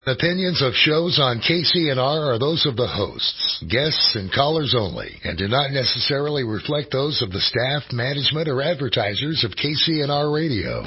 Opinions of shows on KCNR are those of the hosts, guests, and callers only, and do not necessarily reflect those of the staff, management, or advertisers of KCNR Radio.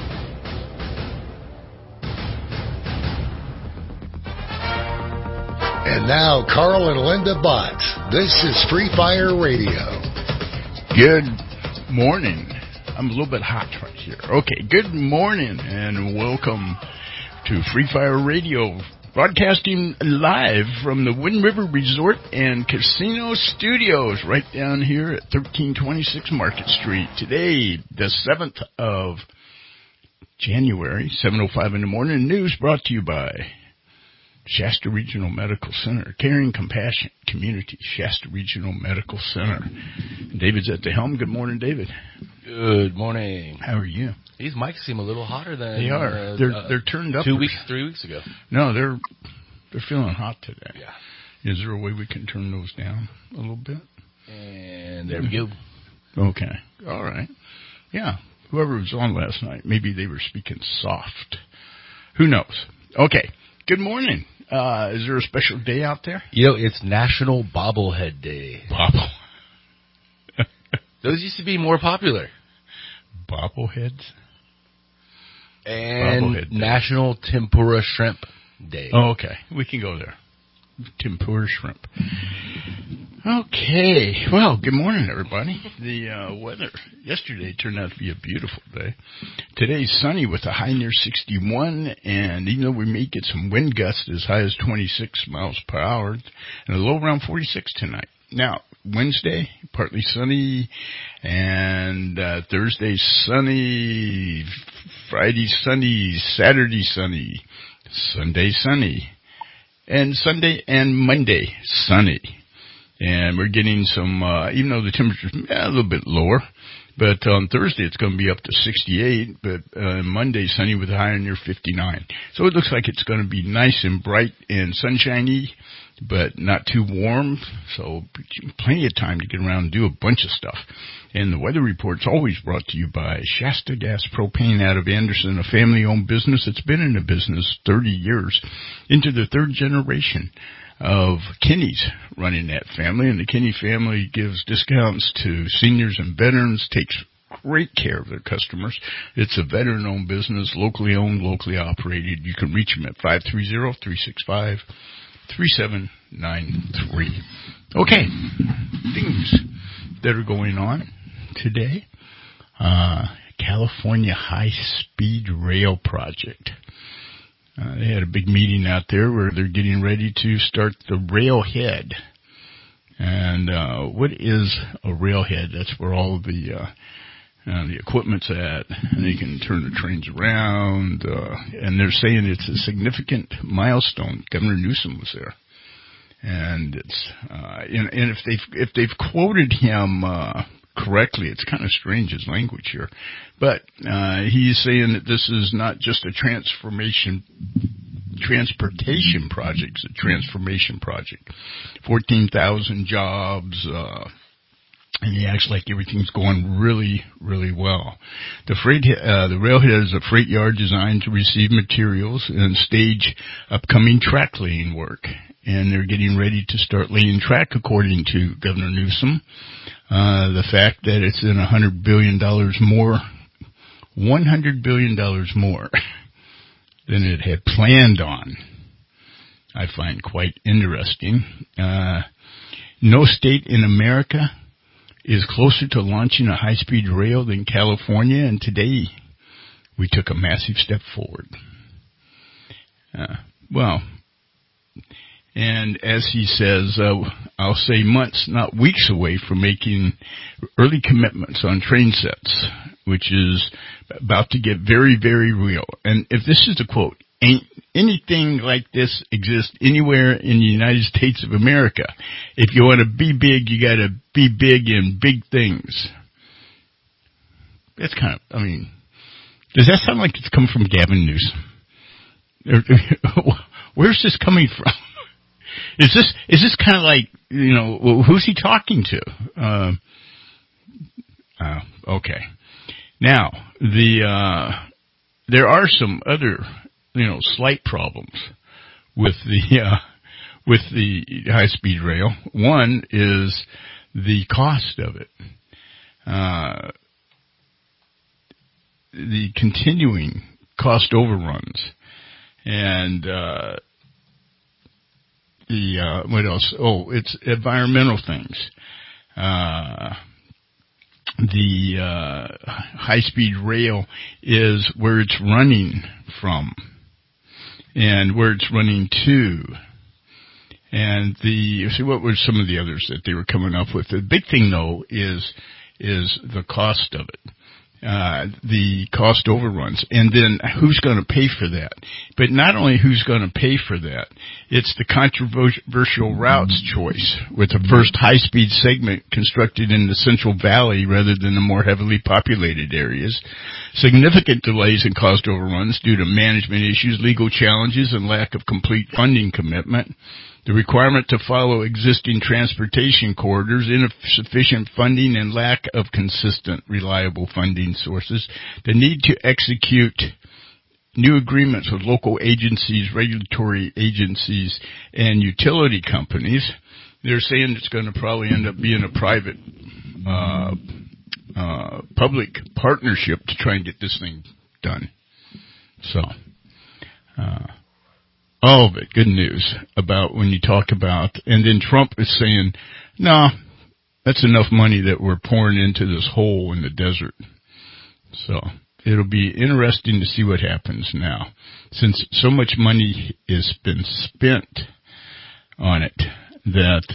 And now, Carl and Linda Bott. This is Free Fire Radio. Good morning. I'm a little bit hot right here. Okay, good morning and welcome to Free Fire Radio, broadcasting live from the Wind River Resort and Casino Studios right down here at 1326 Market Street. Today, the 7th of January, 7:05 in the morning. News brought to you by Shasta Regional Medical Center, Caring Compassion Community, Shasta Regional Medical Center. David's at the helm. Good morning, David. Good morning. How are you? These mics seem a little hotter than they are. They're turned up. 3 weeks ago. No, they're feeling hot today. Yeah. Is there a way we can turn those down a little bit? And there we go. Okay. All right. Yeah. Whoever was on last night, maybe they were speaking soft. Who knows? Okay. Good morning. Is there a special day out there? You know, it's National Bobblehead Day. Bobble. Those used to be more popular. Bobbleheads? And Bobblehead Day. National Tempura Shrimp Day. Oh, okay. We can go there. Tempura shrimp. Okay. Well, good morning, everybody. The weather yesterday turned out to be a beautiful day. Today's sunny with a high near 61, and even though we may get some wind gusts as high as 26 miles per hour, and a low around 46 tonight. Now, Wednesday, partly sunny, and Thursday, sunny, Friday, sunny, Saturday, sunny, Sunday, sunny, and Sunday and Monday, sunny. And we're getting some, even though the temperature's a little bit lower, but on Thursday it's going to be up to 68, but Monday sunny with a high near 59. So it looks like it's going to be nice and bright and sunshiny, but not too warm, so plenty of time to get around and do a bunch of stuff. And the weather report's always brought to you by Shasta Gas Propane out of Anderson, a family-owned business that's been in the business 30 years, into the third generation of Kinney's running that family. And the Kinney family gives discounts to seniors and veterans, takes great care of their customers. It's a veteran-owned business, locally owned, locally operated. You can reach them at 530-365-3793. Okay, things that are going on today. California High-Speed Rail Project. They had a big meeting out there where they're getting ready to start the railhead. And what is a railhead? That's where all of the equipment's at, and they can turn the trains around. And they're saying it's a significant milestone. Governor Newsom was there, and it's and if they've quoted him correctly, it's kind of strange his language here, but he's saying that this is not just a transportation project, it's a transformation project. 14,000 jobs, and he acts like everything's going really, really well. The railhead is a freight yard designed to receive materials and stage upcoming track laying work. And they're getting ready to start laying track, according to Governor Newsom. The fact that it's in $100 billion more than it had planned on, I find quite interesting. No state in America is closer to launching a high-speed rail than California, and today we took a massive step forward. And as he says, I'll say months, not weeks away from making early commitments on train sets, which is about to get very, very real. And if this is a quote, ain't anything like this exist anywhere in the United States of America. If you want to be big, you got to be big in big things. That's kind of, does that sound like it's coming from Gavin Newsom? Where's this coming from? Is this kind of like, who's he talking to? Okay. Now, there are some other, slight problems with the high-speed rail. One is the cost of it. The continuing cost overruns. And what else? Oh, it's environmental things. The high-speed rail is where it's running from and where it's running to. And what were some of the others that they were coming up with? The big thing, though, is the cost of it. The cost overruns, and then who's going to pay for that? But not only who's going to pay for that, it's the controversial routes choice, with the first high-speed segment constructed in the Central Valley rather than the more heavily populated areas. Significant delays and cost overruns due to management issues, legal challenges, and lack of complete funding commitment. The requirement to follow existing transportation corridors, insufficient funding, and lack of consistent, reliable funding sources. The need to execute new agreements with local agencies, regulatory agencies, and utility companies. They're saying it's going to probably end up being a private, public partnership to try and get this thing done. So, all of it, good news about when you talk about, and then Trump is saying, no, that's enough money that we're pouring into this hole in the desert. So it'll be interesting to see what happens now, since so much money has been spent on it, that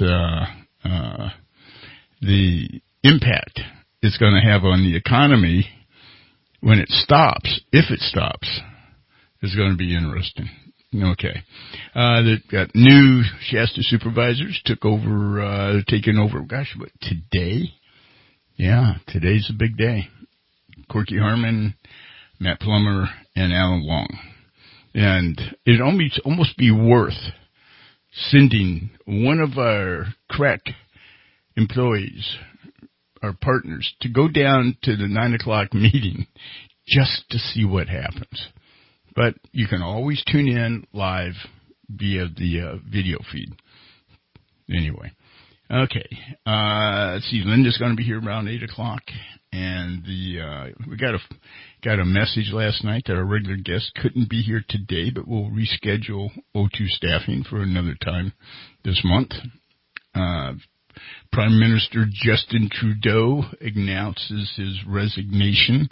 the impact it's going to have on the economy when it stops, if it stops, is going to be interesting. Okay. They've got new Shasta supervisors taking over, today? Yeah, today's a big day. Corky Harmon, Matt Plummer, and Alan Long. And it'd almost be worth sending one of our crack employees, our partners, to go down to the 9 o'clock meeting just to see what happens. But you can always tune in live via the video feed. Anyway. Okay. Let's see. Linda's going to be here around 8 o'clock. And we got a message last night that our regular guest couldn't be here today, but we'll reschedule O2 staffing for another time this month. Prime Minister Justin Trudeau announces his resignation,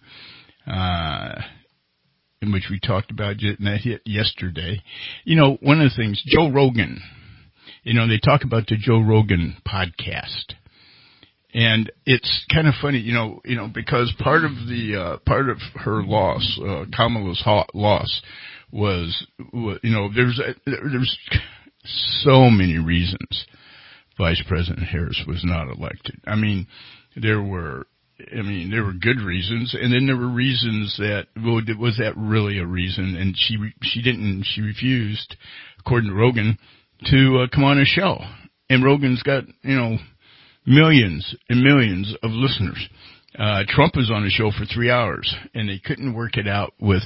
in which we talked about yesterday. One of the things, Joe Rogan, they talk about the Joe Rogan podcast. And it's kind of funny, because part of her loss, Kamala's loss was, there's so many reasons Vice President Harris was not elected. There were good reasons, and then there were reasons that, was that really a reason? And she refused, according to Rogan, to come on a show. And Rogan's got, millions and millions of listeners. Trump was on a show for 3 hours, and they couldn't work it out with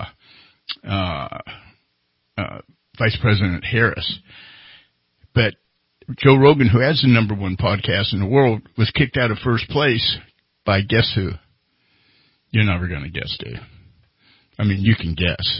Vice President Harris. But Joe Rogan, who has the number one podcast in the world, was kicked out of first place by guess who? You're never going to guess, Dave. You can guess.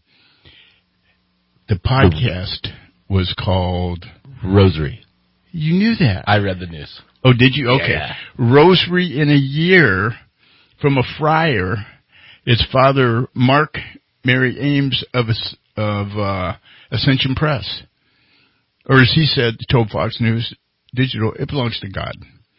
The podcast was called Rosary. You knew that. I read the news. Oh, did you? Okay. Yeah. Rosary in a Year, from a friar. It's Father Mark Mary Ames of Ascension Press. Or as he said, told Fox News Digital, it belongs to God.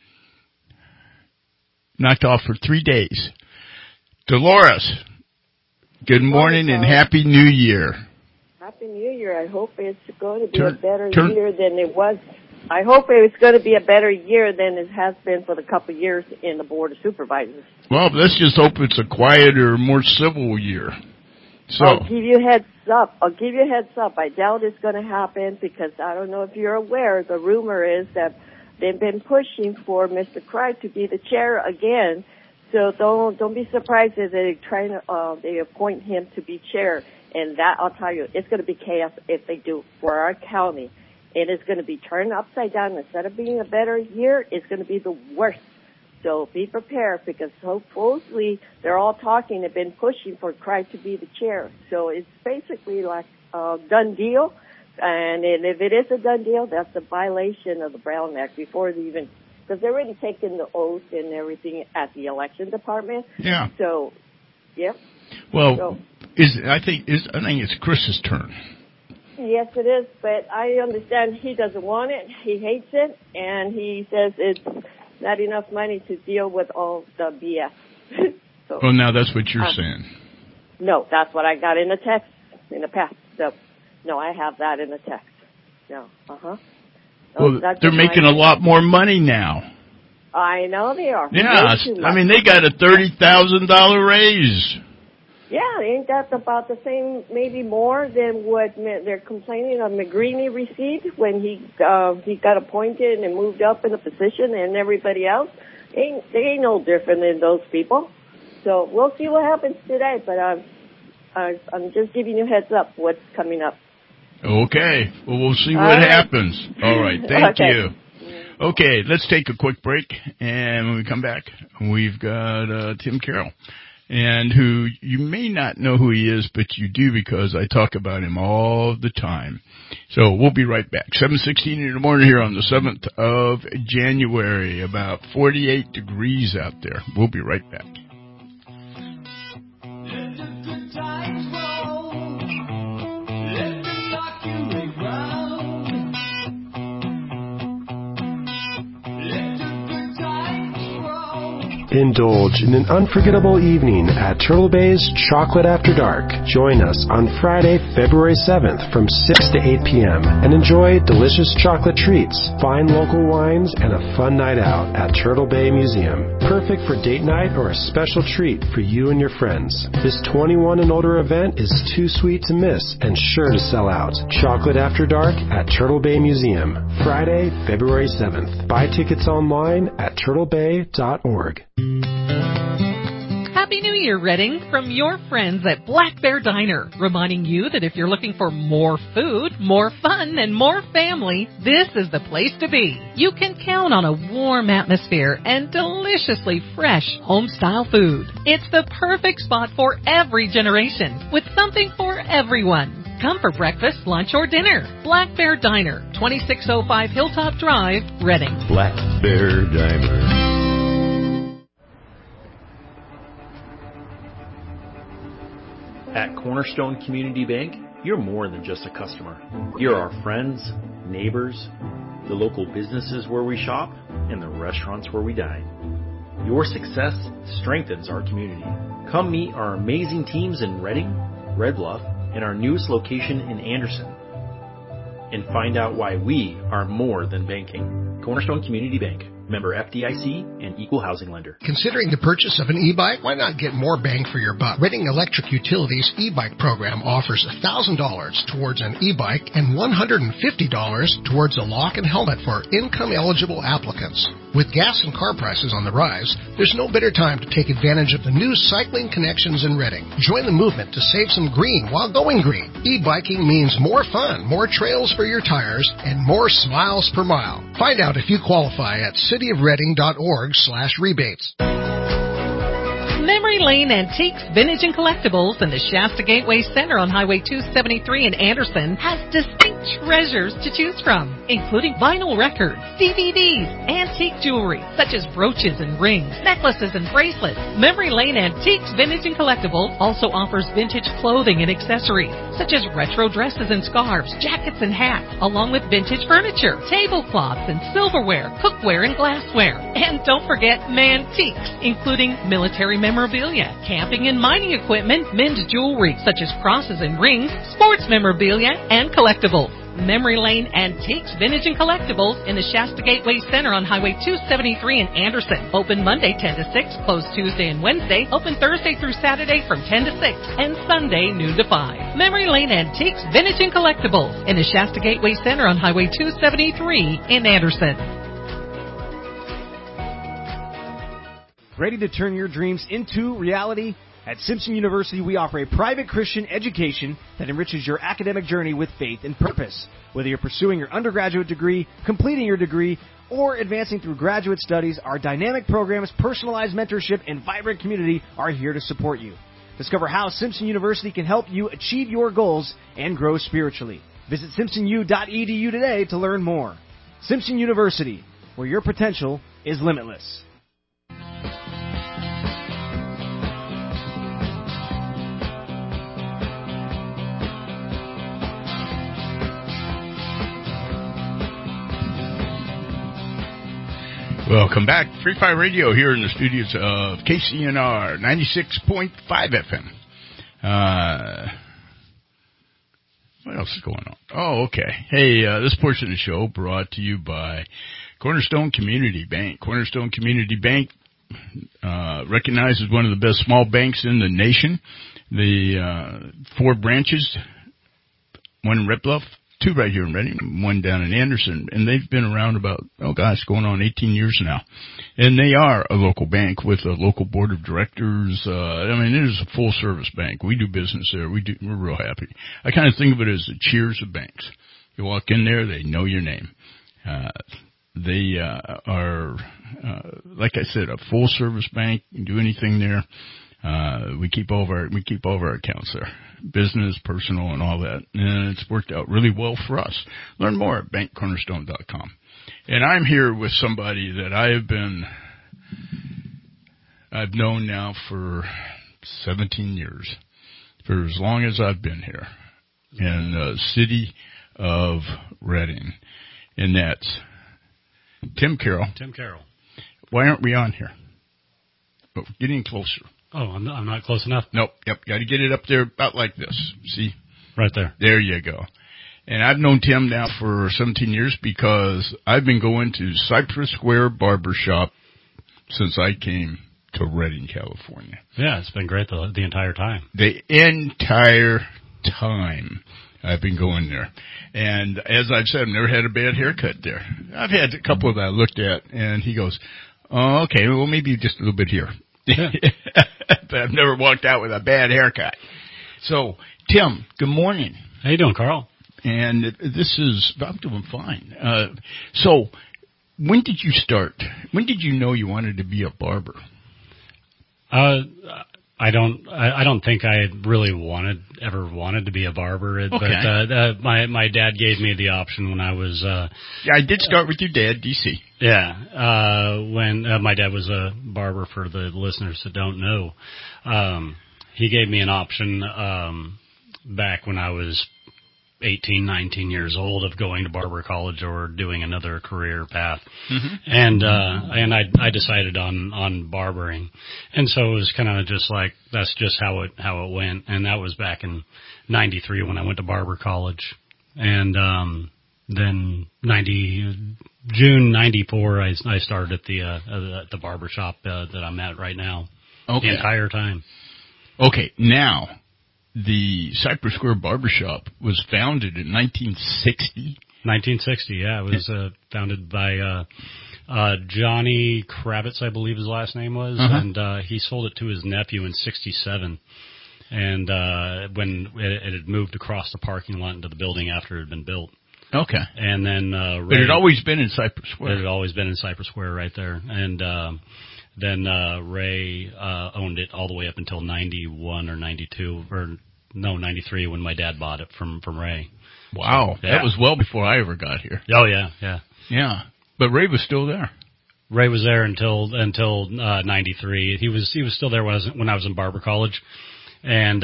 Knocked off for 3 days. Dolores, good morning and Happy New Year. Happy New Year. I hope it's going to be a better year than it was. I hope it's going to be a better year than it has been for the couple of years in the Board of Supervisors. Well, let's just hope it's a quieter, more civil year. So I'll give you a heads up. I doubt it's going to happen because I don't know if you're aware. The rumor is that they've been pushing for Mr. Cripe to be the chair again. So don't be surprised if they appoint him to be chair. And that, I'll tell you, it's going to be chaos if they do for our county. It is going to be turned upside down. Instead of being a better year, it's going to be the worst. So be prepared, because supposedly they're all talking. They've been pushing for Craig to be the chair. So it's basically like a done deal. And if it is a done deal, that's a violation of the Brown Act before they even, because they're already taking the oath and everything at the election department. Yeah. So, yep. Well, So, I think it's Chris's turn. yes, it is, but I understand he doesn't want it. He hates it, and he says it's not enough money to deal with all the BS. So, Well, now that's what you're saying. no, that's what I got in the text in the past. So, no, I have that in the text. No, Well, they're making a lot more money now. I know they are. Yeah, I mean, they got a $30,000 raise. Yeah, ain't that about the same, maybe more than what they're complaining of McGreeny received when he got appointed and moved up in a position, and everybody else? They ain't no different than those people. So we'll see what happens today, but I'm just giving you a heads up what's coming up. Okay. Well, we'll see what happens. All right. Thank you. Okay, let's take a quick break, and when we come back, we've got Tim Carroll, and who you may not know who he is, but you do, because I talk about him all the time. So we'll be right back. 7:16 in the morning here on the 7th of January, about 48 degrees out there. We'll be right back. Indulge in an unforgettable evening at Turtle Bay's Chocolate After Dark. Join us on Friday, February 7th from 6 to 8 p.m. and enjoy delicious chocolate treats, fine local wines, and a fun night out at Turtle Bay Museum. Perfect for date night or a special treat for you and your friends. This 21 and older event is too sweet to miss and sure to sell out. Chocolate After Dark at Turtle Bay Museum, Friday, February 7th. Buy tickets online at turtlebay.org. Happy New Year, Redding, from your friends at Black Bear Diner, reminding you that if you're looking for more food, more fun, and more family, this is the place to be. You can count on a warm atmosphere and deliciously fresh home-style food. It's the perfect spot for every generation, with something for everyone. Come for breakfast, lunch, or dinner. Black Bear Diner, 2605 Hilltop Drive, Redding. Black Bear Diner. At Cornerstone Community Bank, you're more than just a customer. You're our friends, neighbors, the local businesses where we shop, and the restaurants where we dine. Your success strengthens our community. Come meet our amazing teams in Redding, Red Bluff, and our newest location in Anderson. And find out why we are more than banking. Cornerstone Community Bank. Member FDIC and equal housing lender. Considering the purchase of an e-bike? Why not get more bang for your buck? Redding Electric Utilities e-bike program offers $1,000 towards an e-bike and $150 towards a lock and helmet for income-eligible applicants. With gas and car prices on the rise, there's no better time to take advantage of the new cycling connections in Redding. Join the movement to save some green while going green. E-biking means more fun, more trails for your tires, and more smiles per mile. Find out if you qualify at cityofredding.org/rebates. Memory Lane Antiques, Vintage, and Collectibles in the Shasta Gateway Center on Highway 273 in Anderson has distinct treasures to choose from, including vinyl records, DVDs, antique jewelry, such as brooches and rings, necklaces and bracelets. Memory Lane Antiques, Vintage, and Collectibles also offers vintage clothing and accessories, such as retro dresses and scarves, jackets and hats, along with vintage furniture, tablecloths and silverware, cookware and glassware. And don't forget Mantiques, including military memorabilia, camping and mining equipment, men's jewelry, such as crosses and rings, sports memorabilia, and collectibles. Memory Lane Antiques, Vintage, and Collectibles in the Shasta Gateway Center on Highway 273 in Anderson. Open Monday 10 to 6, closed Tuesday and Wednesday, open Thursday through Saturday from 10 to 6, and Sunday noon to 5. Memory Lane Antiques, Vintage, and Collectibles in the Shasta Gateway Center on Highway 273 in Anderson. Ready to turn your dreams into reality? At Simpson University, we offer a private Christian education that enriches your academic journey with faith and purpose. Whether you're pursuing your undergraduate degree, completing your degree, or advancing through graduate studies, our dynamic programs, personalized mentorship, and vibrant community are here to support you. Discover how Simpson University can help you achieve your goals and grow spiritually. Visit simpsonu.edu today to learn more. Simpson University, where your potential is limitless. Welcome back. Free Fire Radio here in the studios of KCNR 96.5 FM. What else is going on? Oh, okay. Hey, this portion of the show brought to you by Cornerstone Community Bank. Cornerstone Community Bank recognized as one of the best small banks in the nation. The 4 branches, one in Red Bluff, 2 right here in Reading, 1 down in Anderson, and they've been around about, going on 18 years now. And they are a local bank with a local board of directors. It is a full service bank. We do business there. We're real happy. I kind of think of it as the Cheers of banks. You walk in there, they know your name. They are, like I said, a full service bank. You can do anything there. We keep all of our accounts there. Business, personal, and all that. And it's worked out really well for us. Learn more at bankcornerstone.com. And I'm here with somebody that I've known now for 17 years. For as long as I've been here. In the city of Reading. And that's Tim Carroll. Tim Carroll. Why aren't we on here? But we're getting closer. Oh, I'm not close enough? Nope. Yep. Got to get it up there about like this. See? Right there. There you go. And I've known Tim now for 17 years because I've been going to Cypress Square Barbershop since I came to Redding, California. Yeah, it's been great the entire time. The entire time I've been going there. And as I've said, I've never had a bad haircut there. I've had a couple that I looked at, and he goes, oh, okay, well, maybe just a little bit here. Yeah. But I've never walked out with a bad haircut. So, Tim, good morning. How you doing, Carl? And I'm doing fine. So, when did you start? When did you know you wanted to be a barber? I don't think I really ever wanted to be a barber. Okay. But my dad gave me the option when I was. Yeah, I did start with your dad, DC. Yeah, when my dad was a barber. For the listeners that don't know, he gave me an option back when I was 18, 19 years old of going to barber college or doing another career path. Mm-hmm. And I decided on barbering. And so it was kind of just like, that's just how it went. And that was back in 93 when I went to barber college. And, then June 94, I started at the barber shop, that I'm at right now. Okay. The entire time. Okay. Now, the Cypress Square Barbershop was founded in 1960. 1960, yeah. It was founded by Johnny Kravitz, I believe his last name was, and he sold it to his nephew in 67. And when it had moved across the parking lot into the building after it had been built. Okay. And then but it had always been in Cypress Square. It had always been in Cypress Square right there. And then Ray owned it all the way up until 91 or 92, or no, 93 when my dad bought it from Ray. Wow. So, yeah. That was well before I ever got here. Oh, yeah, yeah. Yeah. But Ray was still there. Ray was there until 93. He was still there when I was in barber college. And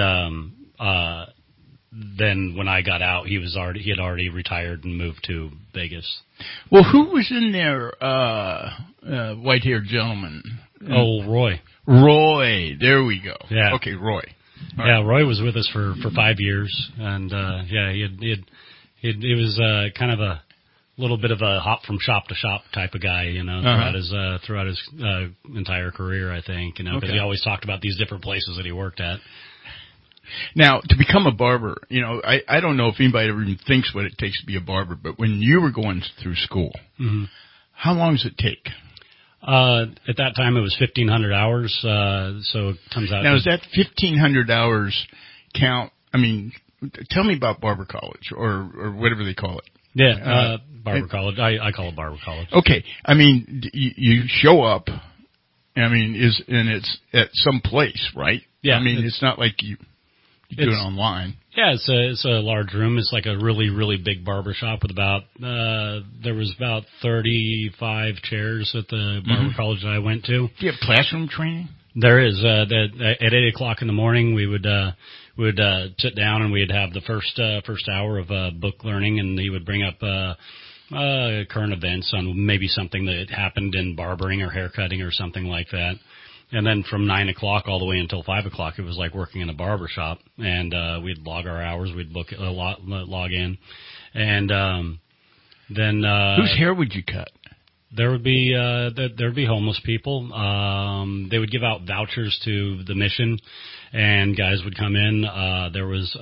then when I got out, he had already retired and moved to Vegas. Well, who was in there, white-haired gentleman? Oh, Roy. Roy. There we go. Yeah. Okay, Roy. All yeah, right. Roy was with us for 5 years, and he was kind of a little bit of a hop from shop to shop type of guy, throughout his entire career, I think, because he always talked about these different places that he worked at. Now, to become a barber, I don't know if anybody ever even thinks what it takes to be a barber, but when you were going through school, how long does it take? At that time, it was 1,500 hours, so it comes out. Now, is that 1,500 hours count? I mean, tell me about Barber College or whatever they call it. Yeah, Barber College. I call it Barber College. Okay. I mean, you show up. I mean, it's at some place, right? Yeah. I mean, it's not like you do it online. Yeah, it's a large room. It's like a really, really big barber shop with there was about 35 chairs at the barber college that I went to. Do you have classroom training? There is. At 8 o'clock in the morning, we would sit down and we'd have the first hour of book learning, and he would bring up current events on maybe something that happened in barbering or haircutting or something like that. And then from 9 o'clock all the way until 5 o'clock, it was like working in a barber shop. And we'd log our hours, we'd log in, and then whose hair would you cut? There would be homeless people. They would give out vouchers to the mission, and guys would come in. There was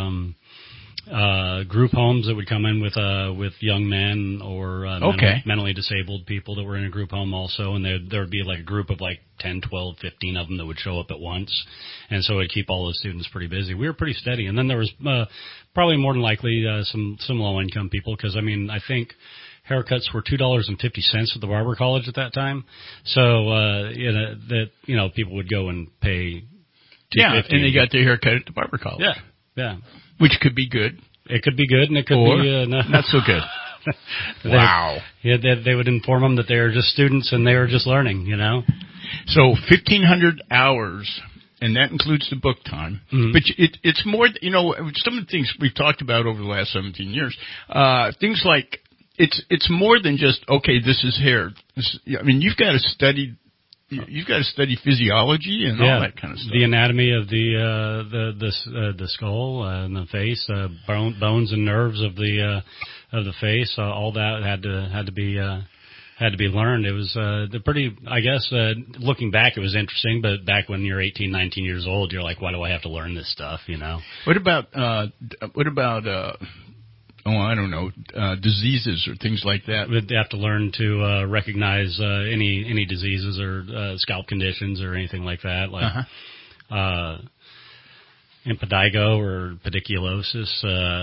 group homes that would come in with young men or mentally disabled people that were in a group home also, and there would be like a group of like 10, 12, 15 of them that would show up at once, and so it'd keep all the students pretty busy. We were pretty steady, and then there was probably more than likely some low income people, because I mean I think haircuts were $2.50 at the barber college at that time, so people would go and pay $2.50. And they got their haircut at the barber college. Yeah. Which could be good. It could be good, and it could be not so good. Wow. They would inform them that they were just students and they were just learning, So 1,500 hours, and that includes the book time. Mm-hmm. But it's more, some of the things we've talked about over the last 17 years, things like it's more than just, okay, this is hair. I mean, you've got to study physiology and all that kind of stuff. The anatomy of the skull and the face, bones and nerves of the face, all that had to be learned. It was pretty. I guess looking back, it was interesting. But back when you're 18, 19 years old, you're like, why do I have to learn this stuff? What about I don't know, diseases or things like that? They have to learn to recognize any diseases or scalp conditions or anything like that, like impetigo or pediculosis.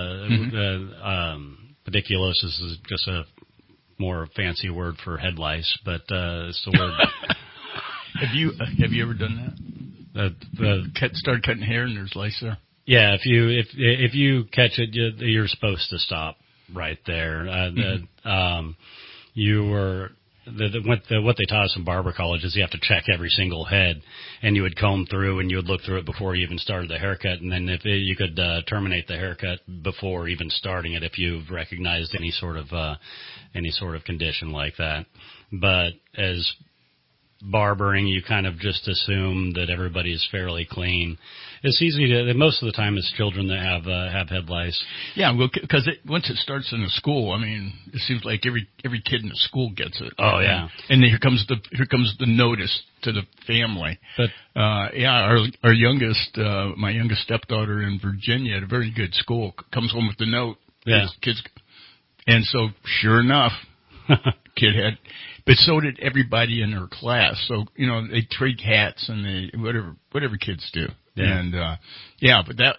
Pediculosis is just a more fancy word for head lice, but it's the word. Have you ever done that? Start cutting hair and there's lice there? Yeah, if you catch it, you're supposed to stop right there. What they taught us in barber college is you have to check every single head, and you would comb through and you would look through it before you even started the haircut, and then you could terminate the haircut before even starting it if you've recognized any sort of condition like that. But as barbering, you kind of just assume that everybody is fairly clean. It's easy to. Most of the time, it's children that have head lice. Yeah, well, because once it starts in a school, I mean, it seems like every kid in the school gets it. Oh yeah, and here comes the notice to the family. But our youngest, my youngest stepdaughter in Virginia at a very good school, comes home with the note. Yeah, kids, and so sure enough, kid had. But so did everybody in her class. So, they trade hats and they whatever kids do. Yeah. And but that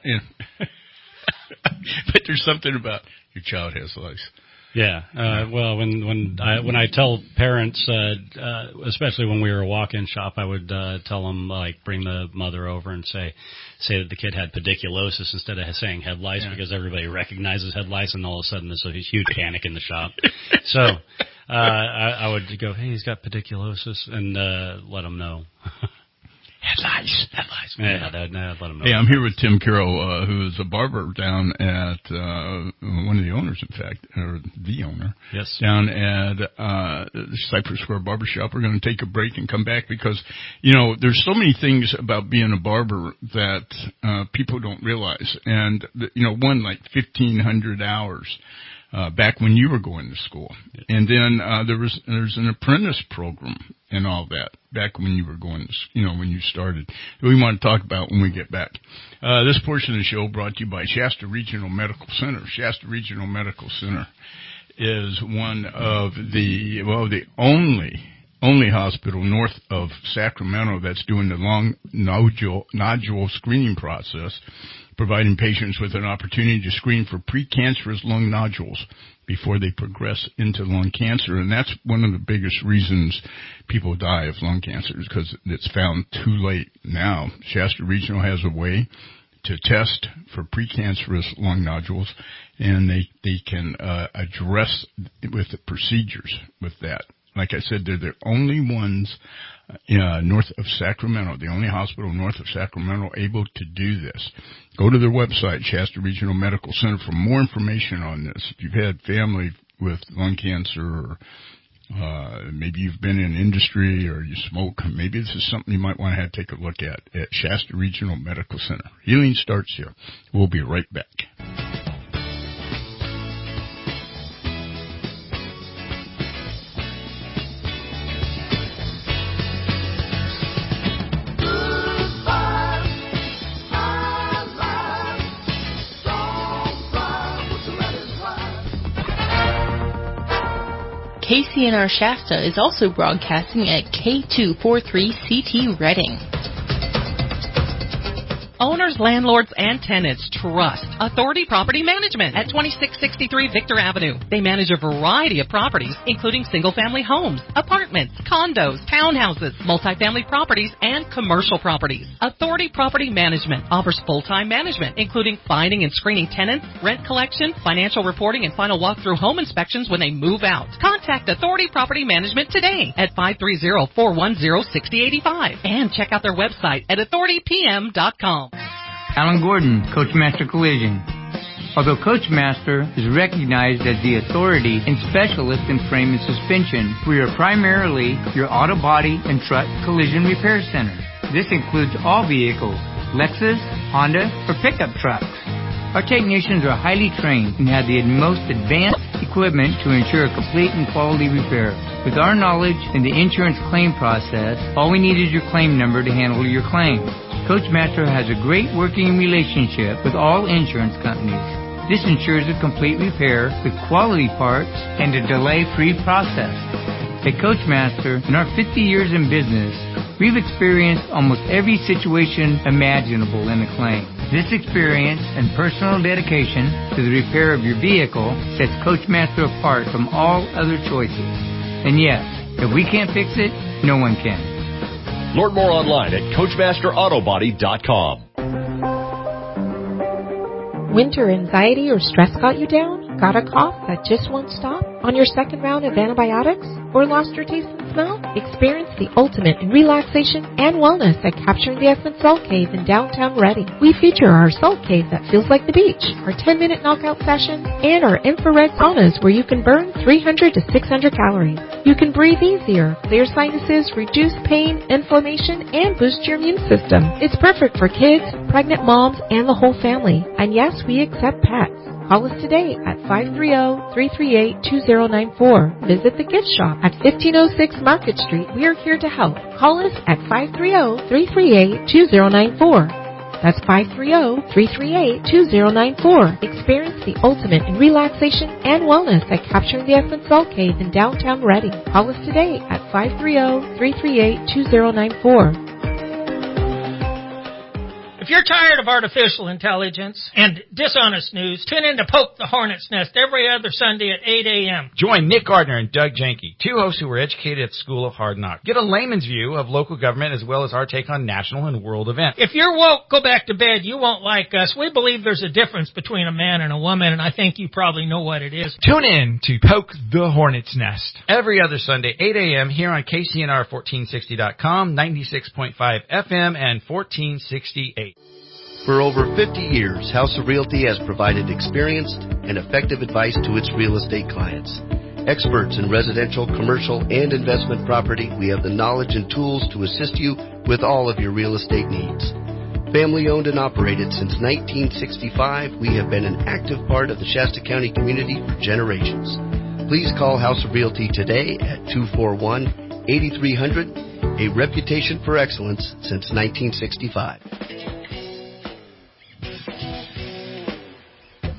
but there's something about your child has lice. Yeah. Well, when I tell parents, especially when we were a walk-in shop, I would tell them, like, bring the mother over and say that the kid had pediculosis instead of saying head lice, because everybody recognizes head lice, and all of a sudden there's a huge panic in the shop. So I would go, hey, he's got pediculosis, and let them know. Head lice. Yeah, let them know. Hey, I'm here with Tim Carroll, who is a barber down at one of the owners, in fact, or the owner. Yes. Down at the Cypress Square Barbershop. We're going to take a break and come back because, there's so many things about being a barber that people don't realize. And, one, like 1,500 hours. Back when you were going to school. And then there's an apprentice program and all that back when you were going to, when you started. We want to talk about when we get back. This portion of the show brought to you by Shasta Regional Medical Center. Shasta Regional Medical Center is one of the only only hospital north of Sacramento that's doing the long nodule screening process, providing patients with an opportunity to screen for precancerous lung nodules before they progress into lung cancer. And that's one of the biggest reasons people die of lung cancer, is because it's found too late. Now, Shasta Regional has a way to test for precancerous lung nodules, and they can address with the procedures with that. Like I said, they're the only ones north of Sacramento, the only hospital north of Sacramento able to do this. Go to their website, Shasta Regional Medical Center, for more information on this. If you've had family with lung cancer, or maybe you've been in industry or you smoke, maybe this is something you might want to take a look at Shasta Regional Medical Center. Healing starts here. We'll be right back. KCNR Shasta is also broadcasting at K243CT Reading. Owners, landlords, and tenants trust Authority Property Management at 2663 Victor Avenue. They manage a variety of properties, including single-family homes, apartments, condos, townhouses, multifamily properties, and commercial properties. Authority Property Management offers full-time management, including finding and screening tenants, rent collection, financial reporting, and final walkthrough home inspections when they move out. Contact Authority Property Management today at 530-410-6085 and check out their website at authoritypm.com. Alan Gordon, Coachmaster Collision. Although Coachmaster is recognized as the authority and specialist in frame and suspension, we are primarily your auto body and truck collision repair center. This includes all vehicles, Lexus, Honda, or pickup trucks. Our technicians are highly trained and have the most advanced equipment to ensure a complete and quality repair. With our knowledge in the insurance claim process, all we need is your claim number to handle your claim. Coachmaster has a great working relationship with all insurance companies. This ensures a complete repair with quality parts and a delay-free process. At Coachmaster, in our 50 years in business, we've experienced almost every situation imaginable in a claim. This experience and personal dedication to the repair of your vehicle sets Coachmaster apart from all other choices. And yes, if we can't fix it, no one can. Learn more online at CoachmasterAutobody.com. Winter anxiety or stress got you down? Got a cough that just won't stop? On your second round of antibiotics? Or lost your taste and smell? Experience the ultimate in relaxation and wellness at Capturing the Essence Salt Cave in downtown Reading. We feature our salt cave that feels like the beach, our 10-minute knockout sessions, and our infrared saunas where you can burn 300 to 600 calories. You can breathe easier, clear sinuses, reduce pain, inflammation, and boost your immune system. It's perfect for kids, pregnant moms, and the whole family. And yes, we accept pets. Call us today at 530-338-2094. Visit the gift shop at 1506 Market Street. We are here to help. Call us at 530-338-2094. That's 530-338-2094. Experience the ultimate in relaxation and wellness at Capturing the Essence Salt Cave in downtown Reading. Call us today at 530-338-2094. If you're tired of artificial intelligence and dishonest news, tune in to Poke the Hornet's Nest every other Sunday at 8 a.m. Join Nick Gardner and Doug Janke, two hosts who were educated at the School of Hard Knocks. Get a layman's view of local government as well as our take on national and world events. If you're woke, go back to bed. You won't like us. We believe there's a difference between a man and a woman, and I think you probably know what it is. Tune in to Poke the Hornet's Nest every other Sunday, 8 a.m. here on KCNR1460.com, 96.5 FM, and 1460 For over 50 years, House of Realty has provided experienced and effective advice to its real estate clients. Experts in residential, commercial, and investment property, we have the knowledge and tools to assist you with all of your real estate needs. Family owned and operated since 1965, we have been an active part of the Shasta County community for generations. Please call House of Realty today at 241-8300, a reputation for excellence since 1965.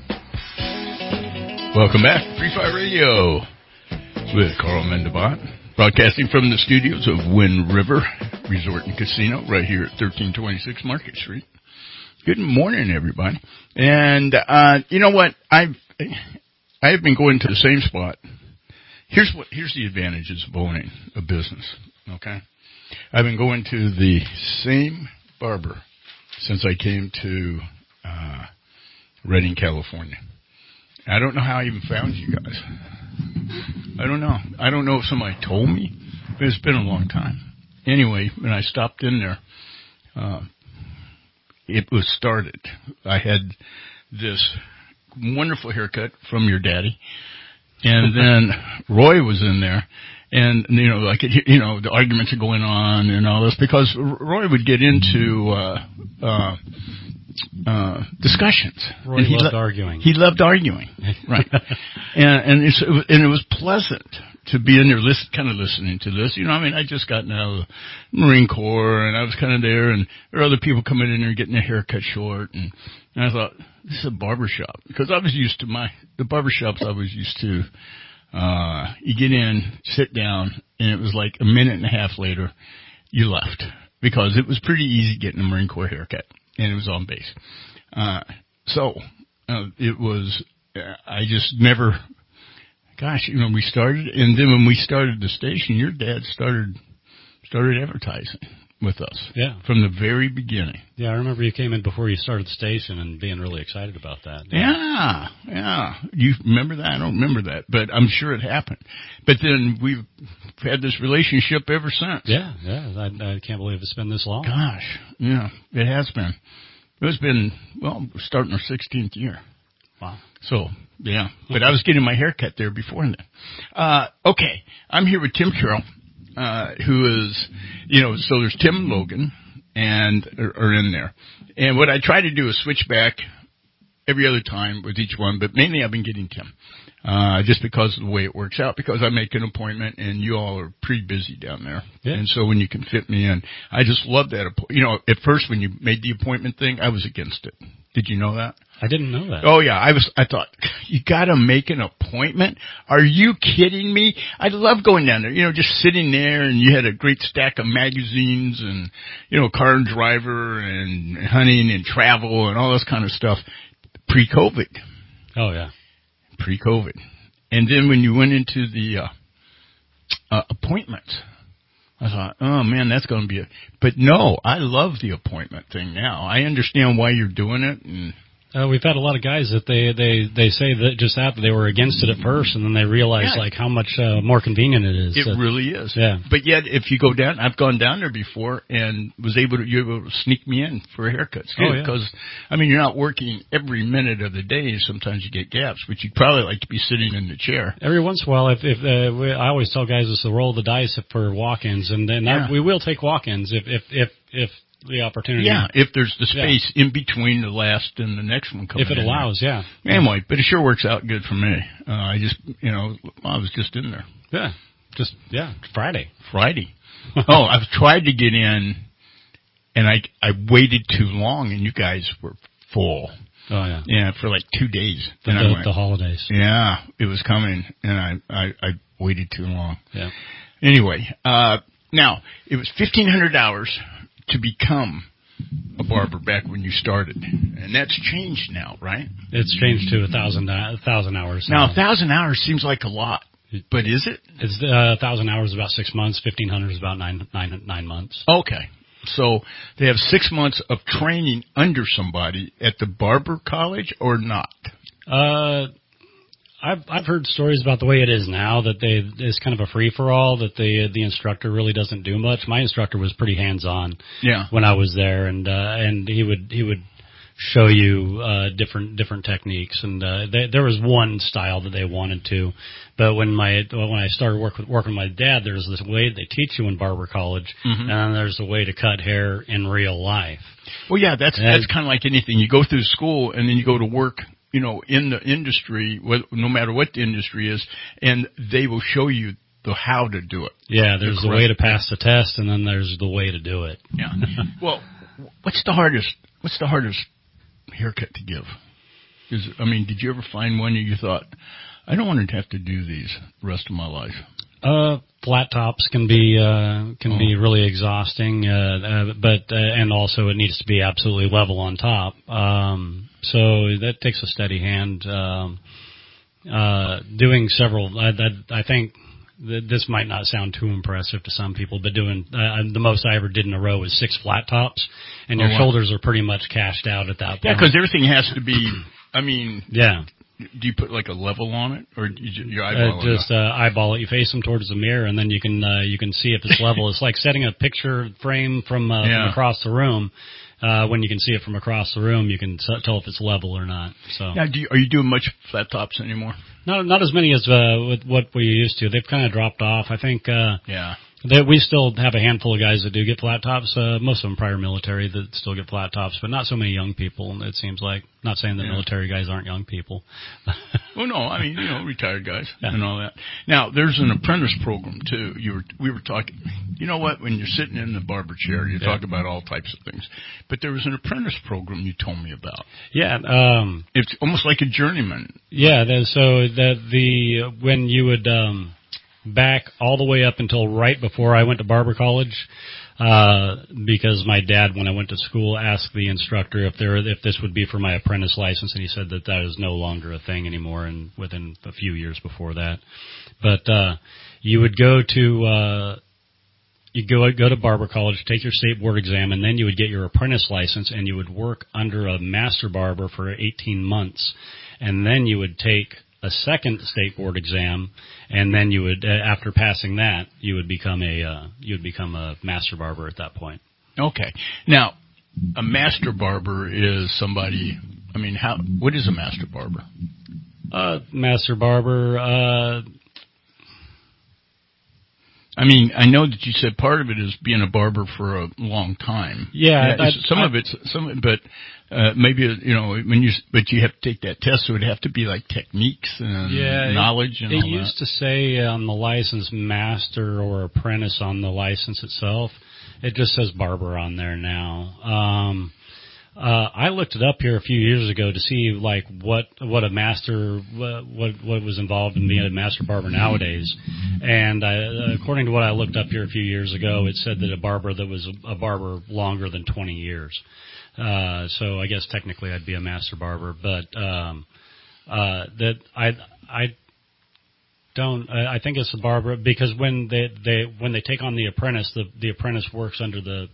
Welcome back to Free Fire Radio with Carl Mendebot. Broadcasting from the studios of Wind River Resort and Casino right here at 1326 Market Street. Good morning, everybody. And you know what? I have been going to the same spot. Here's the advantages of owning a business, okay? I've been going to the same barber since I came to Redding, California. I don't know how I even found you guys. I don't know. I don't know if somebody told me, but it's been a long time. Anyway, when I stopped in there, it was started. I had this wonderful haircut from your daddy, and then Roy was in there, and the arguments are going on and all this because Roy would get into discussions. Roy loved arguing. He loved arguing, right? and it was pleasant to be in there, kind of listening to this. I just gotten out of the Marine Corps, and I was kind of there, and there were other people coming in there getting their hair cut short, and I thought, this is a barbershop. Because I was used to the barbershops I was used to, you get in, sit down, and it was like a minute and a half later, you left. Because it was pretty easy getting a Marine Corps haircut, and it was on base. It was, I just never, we started, and then when we started the station, your dad started advertising with us. Yeah. From the very beginning. Yeah, I remember you came in before you started the station and being really excited about that. Yeah. You remember that? I don't remember that, but I'm sure it happened. But then we've had this relationship ever since. Yeah. I can't believe it's been this long. Gosh, yeah, it has been. It's been, we're starting our 16th year. Wow. So, yeah. But I was getting my hair cut there before then. Okay. I'm here with Tim Carroll, who is, so there's Tim and Logan are in there. And what I try to do is switch back every other time with each one, but mainly I've been getting Tim. Just because of the way it works out, because I make an appointment and you all are pretty busy down there. Yeah. And so when you can fit me in, I just love that. At first when you made the appointment thing, I was against it. Did you know that? I didn't know that. Oh yeah, I thought, you gotta make an appointment? Are you kidding me? I love going down there, just sitting there, and you had a great stack of magazines and, Car and Driver and hunting and travel and all this kind of stuff pre-COVID. Oh yeah. Pre-COVID. And then when you went into the appointments, I thought, oh man, that's going to be it. But no, I love the appointment thing now. I understand why you're doing it. And we've had a lot of guys that they say that just that they were against it at first, and then they realize how much more convenient it is. It really is. Yeah. But yet, if you go down, I've gone down there before and you were able to sneak me in for a haircut. Oh, yeah. Because, you're not working every minute of the day. Sometimes you get gaps, but you'd probably like to be sitting in the chair. Every once in a while, I always tell guys it's the roll of the dice for walk-ins, and then we will take walk-ins if the opportunity. Yeah, if there's the space in between the last and the next one coming in. If it allows, yeah. Anyway, but it sure works out good for me. I was just in there. Yeah. Friday. I've tried to get in, and I waited too long, and you guys were full. Oh, yeah. Yeah, for like 2 days. The holidays. Yeah, it was coming, and I waited too long. Yeah. Anyway, now, it was $1,500 to become a barber back when you started. And that's changed now, right? It's changed to 1,000 hours. Now, 1,000 hours seems like a lot, but is it? It's 1,000 hours is about 6 months. 1,500 is about nine months. Okay. So they have 6 months of training under somebody at the barber college or not? I've heard stories about the way it is now, that it's kind of a free for all, that the instructor really doesn't do much. My instructor was pretty hands on. Yeah. When I was there, and he would show you different techniques, and there was one style that they wanted to, but when I started working with my dad, there's this way they teach you in barber college, and then there's a way to cut hair in real life. Well, yeah, that's kind of like anything. You go through school and then you go to work, in the industry, no matter what the industry is, and they will show you how to do it. Yeah, there's the way to pass the test, and then there's the way to do it. Yeah. Well, what's the hardest haircut to give? Did you ever find one that you thought, I don't want to have to do these the rest of my life? Flat tops can be really exhausting, but and also it needs to be absolutely level on top. So that takes a steady hand. Doing several, I think this might not sound too impressive to some people, but doing the most I ever did in a row was 6 flat tops, and your shoulders are pretty much cashed out at that point. Yeah, because everything has to be. I mean, yeah. Do you put like a level on it, or you eyeball it? Just eyeball it. You face them towards the mirror, and then you can see if it's level. It's like setting a picture frame from across the room. When you can see it from across the room, you can tell if it's level or not. So now, are you doing much flat tops anymore? Not as many as with what we used to. They've kind of dropped off. I think. We still have a handful of guys that do get flat tops. Most of them prior military that still get flat tops, but not so many young people. It seems like. Not saying that military guys aren't young people. Well, no, I mean retired guys and all that. Now there's an apprentice program too. We were talking. You know what? When you're sitting in the barber chair, you talk about all types of things. But there was an apprentice program you told me about. Yeah, it's almost like a journeyman. Yeah, when you would. Back all the way up until right before I went to barber college, because my dad, when I went to school, asked the instructor if this would be for my apprentice license, and he said that is no longer a thing anymore, and within a few years before that. But you would go to barber college, take your state board exam, and then you would get your apprentice license, and you would work under a master barber for 18 months, and then you would take a second state board exam, and then you would, after passing that, you would become a master barber at that point. Okay. Now, a master barber is somebody. I mean, what is a master barber? Master barber. I mean, I know that you said part of it is being a barber for a long time. Yeah, but maybe but you have to take that test, so it would have to be like techniques and knowledge and all that. It used to say on the license master or apprentice on the license itself. It just says barber on there now. I looked it up here a few years ago to see like what a master what was involved in being a master barber nowadays, and according to what I looked up here a few years ago, it said that a barber that was a barber longer than 20 years. So I guess technically I'd be a master barber, but that I think it's a barber because when they take on the apprentice, the apprentice works under the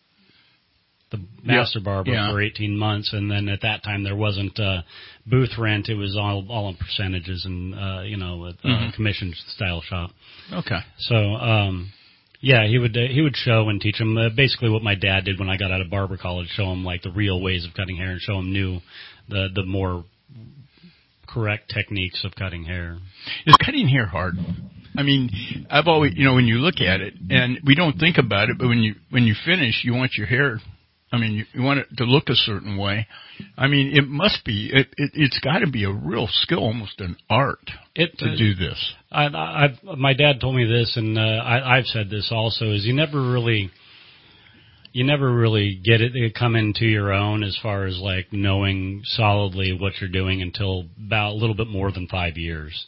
master barber for 18 months, and then at that time there wasn't booth rent; it was all in percentages and commission style shop. Okay. So he would show and teach them basically what my dad did when I got out of barber college, show him like the real ways of cutting hair and show him the more correct techniques of cutting hair. Is cutting hair hard? I mean, I've always when you look at it, and we don't think about it, but when you finish, you want your hair. I mean, you want it to look a certain way. I mean, it must be. It's got to be a real skill, almost an art, to do this. My dad told me this, and I've said this also. Is you never really get it come into your own as far as like knowing solidly what you're doing until about a little bit more than 5 years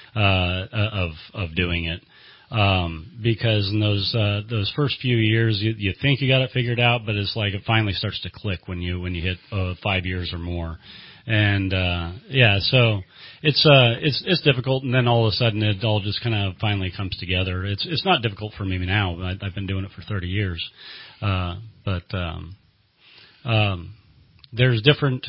of doing it. Because in those first few years, you think you got it figured out, but it's like it finally starts to click when you hit 5 years or more, and so it's difficult, and then all of a sudden it all just kind of finally comes together. It's not difficult for me now. I've been doing it for 30 years, but there's different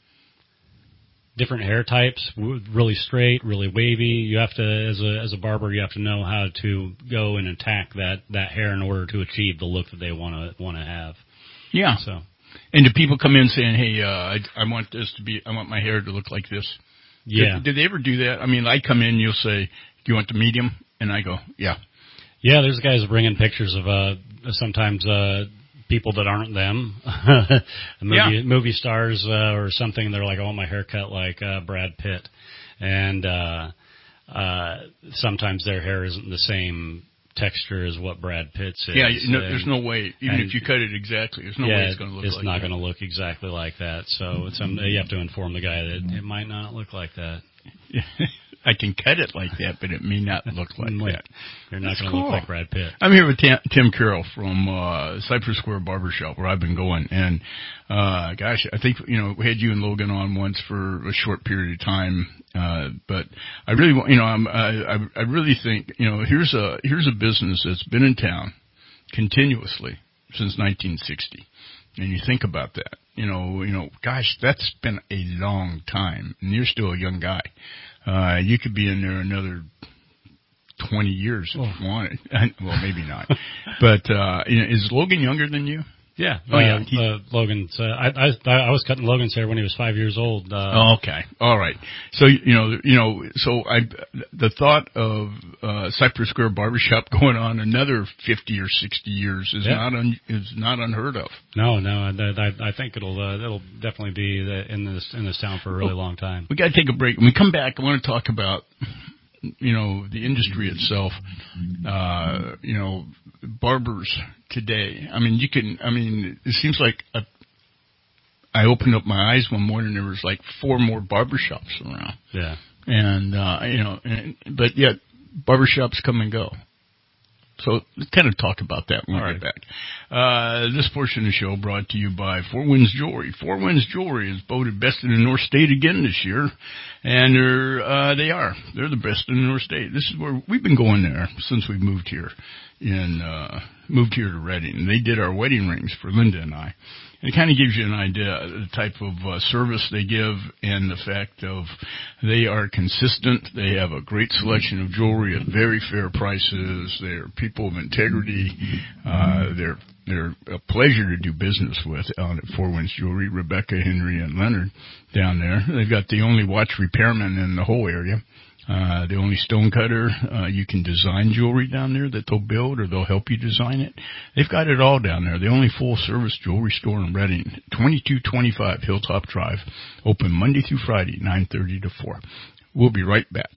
hair types, really straight, really wavy. You have to, as a barber, you have to know how to go and attack that hair in order to achieve the look that they want to have. Yeah. So, and do people come in saying, "Hey, I want my hair to look like this"? Yeah. Did they ever do that? I mean, I come in, you'll say, "Do you want the medium?" And I go, "Yeah." Yeah, there's guys bringing pictures of sometimes people that aren't them, movie stars or something. They're like, "I want my hair cut like Brad Pitt," and sometimes their hair isn't the same texture as what Brad Pitt's is. Yeah, there's no way. Even if you cut it exactly, there's no way it's going to look like that. It's not going to look exactly like that. So you have to inform the guy that it might not look like that. I can cut it like that, but it may not look like that. You're not going to look like Brad Pitt. I'm here with Tim Carroll from Cypress Square Barbershop, where I've been going. And, gosh, I think, we had you and Logan on once for a short period of time. But I really want, I really think, here's a business that's been in town continuously since 1960. And you think about that, gosh, that's been a long time. And you're still a young guy. You could be in there another 20 years if you wanted. Well, maybe not. But, is Logan younger than you? Yeah. Oh, yeah. Logan's, I was cutting Logan's hair when he was 5 years old. Okay. All right. So, the thought of, Cypress Square Barbershop going on another 50 or 60 years is not unheard of. No, I think it'll definitely be in this town for a really long time. We got to take a break. When we come back, I want to talk about, the industry itself, barbers today. It seems like I opened up my eyes one morning, there was like 4 more barbershops around. Yeah. And, but yet barbershops come and go. So let's kind of talk about that when we get back. This portion of the show brought to you by Four Winds Jewelry. Four Winds Jewelry is voted best in the North State again this year, and they're the best in the North State. This is where we've been going there since we moved here to Reading. They did our wedding rings for Linda and I. It kind of gives you an idea of the type of service they give and the fact of they are consistent. They have a great selection of jewelry at very fair prices. They're people of integrity. They're a pleasure to do business with out at Four Winds Jewelry. Rebecca, Henry, and Leonard down there. They've got the only watch repairman in the whole area. The only stone cutter. You can design jewelry down there that they'll build or they'll help you design it. They've got it all down there. The only full-service jewelry store in Reading, 2225 Hilltop Drive. Open Monday through Friday, 9:30 to 4. We'll be right back.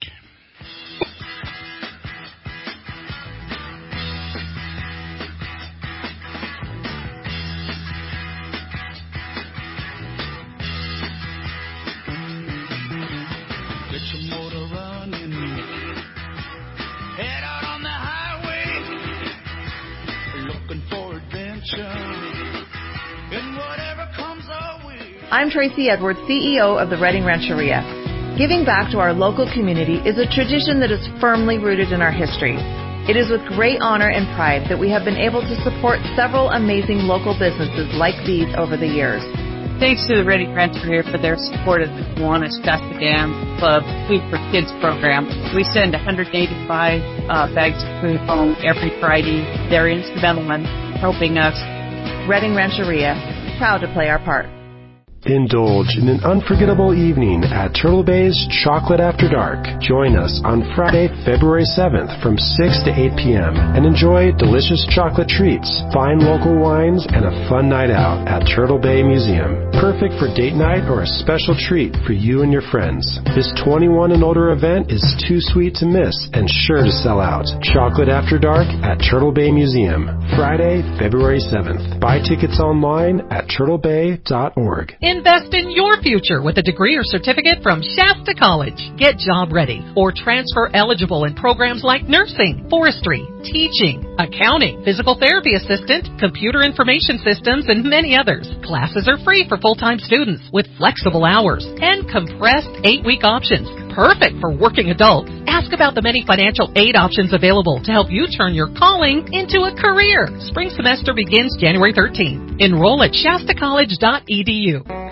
I'm Tracy Edwards, CEO of the Reading Rancheria. Giving back to our local community is a tradition that is firmly rooted in our history. It is with great honor and pride that we have been able to support several amazing local businesses like these over the years. Thanks to the Reading Rancheria for their support of the Kiwanis Shasta Dam Club Food for Kids program. We send 185 bags of food home every Friday. They're instrumental in helping us. Reading Rancheria, proud to play our part. Indulge in an unforgettable evening at Turtle Bay's Chocolate After Dark. Join us on Friday, February 7th from 6 to 8 p.m. and enjoy delicious chocolate treats, fine local wines, and a fun night out at Turtle Bay Museum. Perfect for date night or a special treat for you and your friends. This 21 and older event is too sweet to miss and sure to sell out. Chocolate After Dark at Turtle Bay Museum, Friday, February 7th. Buy tickets online at turtlebay.org. Invest in your future with a degree or certificate from Shasta College. Get job ready or transfer eligible in programs like nursing, forestry, teaching, accounting, physical therapy assistant, computer information systems, and many others. Classes are free for full-time students with flexible hours and compressed 8-week options. Perfect for working adults. Ask about the many financial aid options available to help you turn your calling into a career. Spring semester begins January 13th. Enroll at shastacollege.edu.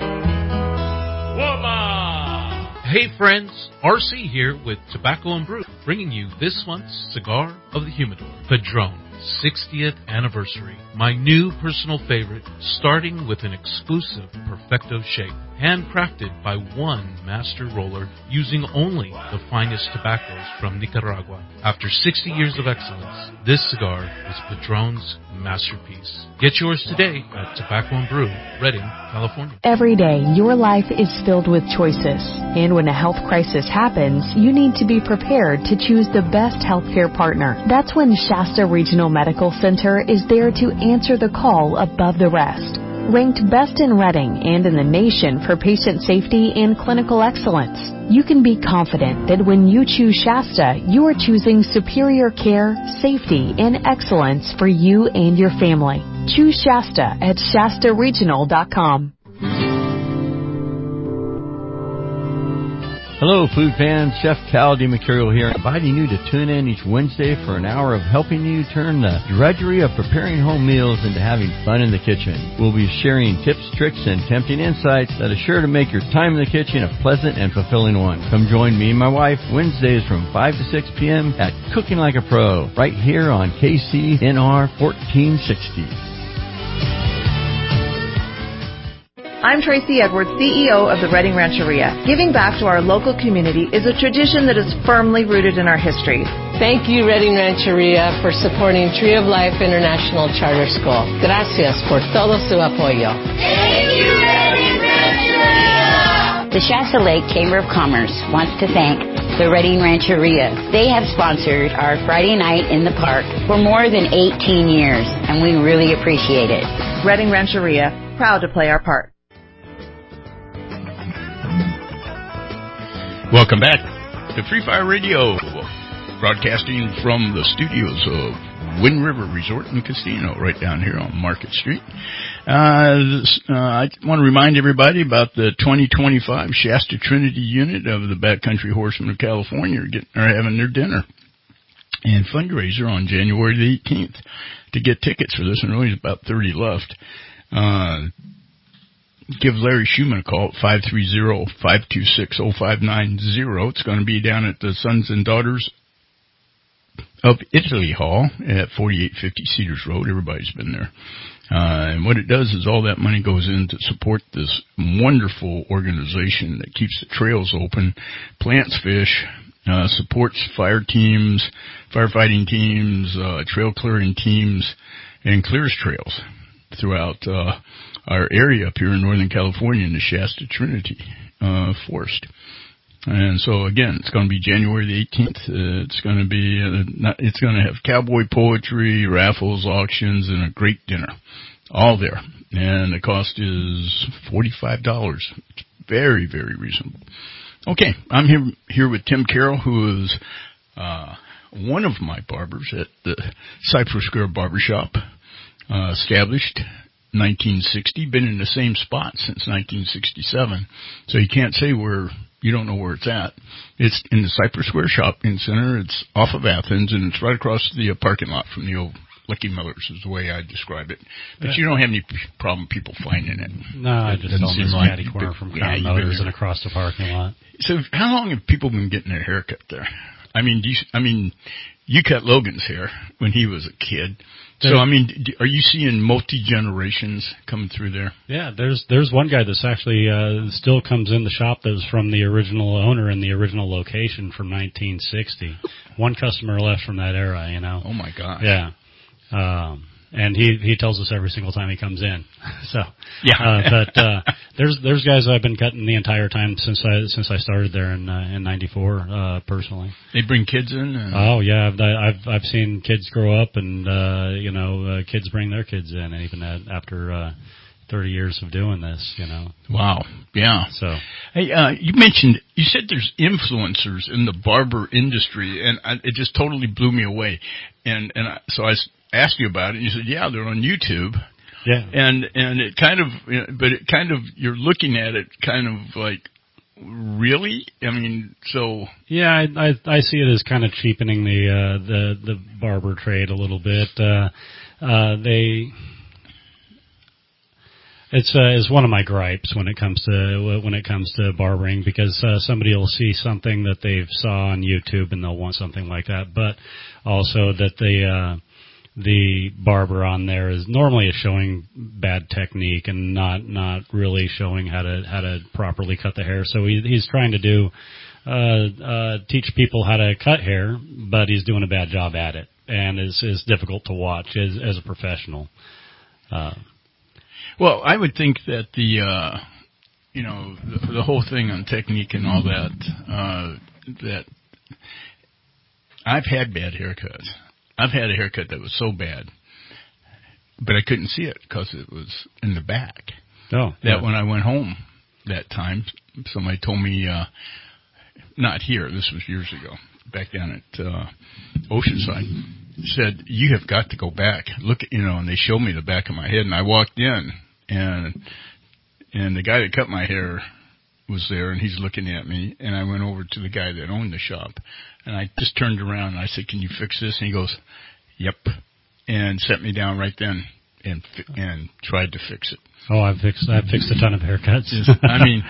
Hey friends, RC here with Tobacco and Brew, bringing you this month's Cigar of the Humidor, Padron 60th Anniversary. My new personal favorite, starting with an exclusive Perfecto shape, handcrafted by one master roller using only the finest tobaccos from Nicaragua. After 60 years of excellence, this cigar is Padron's masterpiece. Get yours today at Tobacco and Brew, Reading, California. Every day, your life is filled with choices. And when a health crisis happens, you need to be prepared to choose the best healthcare partner. That's when Shasta Regional Medical Center is there to answer the call above the rest. Ranked best in Reading and in the nation for patient safety and clinical excellence, you can be confident that when you choose Shasta, you are choosing superior care, safety, and excellence for you and your family. Choose Shasta at ShastaRegional.com. Hello, food fans. Chef Cal DiMercurio here, inviting you to tune in each Wednesday for an hour of helping you turn the drudgery of preparing home meals into having fun in the kitchen. We'll be sharing tips, tricks, and tempting insights that are sure to make your time in the kitchen a pleasant and fulfilling one. Come join me and my wife Wednesdays from 5 to 6 p.m. at Cooking Like a Pro, right here on KCNR 1460. I'm Tracy Edwards, CEO of the Reading Rancheria. Giving back to our local community is a tradition that is firmly rooted in our history. Thank you, Reading Rancheria, for supporting Tree of Life International Charter School. Gracias por todo su apoyo. Thank you, Reading Rancheria! The Shasta Lake Chamber of Commerce wants to thank the Reading Rancheria. They have sponsored our Friday night in the park for more than 18 years, and we really appreciate it. Reading Rancheria, proud to play our part. Welcome back to Free Fire Radio, broadcasting from the studios of Wind River Resort and Casino right down here on Market Street. I want to remind everybody about the 2025 Shasta Trinity unit of the Backcountry Horsemen of California are having their dinner and fundraiser on January the 18th. To get tickets for this, and only about 30 left, give Larry Schumann a call at 530-526-0590. It's going to be down at the Sons and Daughters of Italy Hall at 4850 Cedars Road. Everybody's been there. And what it does is all that money goes in to support this wonderful organization that keeps the trails open, plants fish, supports fire teams, firefighting teams, trail clearing teams, and clears trails throughout our area up here in Northern California in the Shasta Trinity Forest. And so again, it's going to be January the 18th. It's going to be it's going to have cowboy poetry, raffles, auctions, and a great dinner, all there. And the cost is $45. It's very, very reasonable. Okay, I'm here with Tim Carroll, who is one of my barbers at the Cypress Square Barbershop, established 1960, been in the same spot since 1967. So you can't say you don't know where it's at. It's in the Cypress Square Shopping Center. It's off of Athens, and it's right across the parking lot from the old Lucky Miller's is the way I describe it. But you don't have any problem people finding it. No, I just don't seem like catty corner from Crown Motors and across the parking lot. So how long have people been getting their hair cut there? I mean, you cut Logan's hair when he was a kid. So, I mean, are you seeing multi-generations coming through there? Yeah, there's one guy that's actually still comes in the shop that was from the original owner in the original location from 1960. One customer left from that era, you know. Oh, my gosh. Yeah. And he tells us every single time he comes in. So yeah, but there's guys I've been cutting the entire time since I started there in '94 personally. They bring kids in. Oh yeah, I've seen kids grow up, and kids bring their kids in, and even after 30 years of doing this, you know. Wow. Yeah. So, hey, you said there's influencers in the barber industry, and it just totally blew me away. So I asked you about it, and you said, yeah, they're on YouTube. Yeah. And it kind of, but it kind of, you're looking at it kind of like, really? I mean, so. Yeah, I see it as kind of cheapening the barber trade a little bit. It's one of my gripes when it comes to barbering, because somebody will see something that they've saw on YouTube and they'll want something like that, but also that the barber on there is normally showing bad technique and not really showing how to properly cut the hair. So he's trying to teach people how to cut hair, but he's doing a bad job at it, and is difficult to watch as a professional. Well, I would think that the whole thing on technique and all that, that I've had bad haircuts. I've had a haircut that was so bad but I couldn't see it because it was in the back. Oh, that when I went home that time, somebody told me, not here, this was years ago, back down at Oceanside, said, you have got to go back. Look at, and they showed me the back of my head, and I walked in, and the guy that cut my hair was there, and he's looking at me, and I went over to the guy that owned the shop, and I just turned around, and I said, can you fix this? And he goes, yep, and set me down right then and tried to fix it. Oh, I've fixed a ton of haircuts. I mean,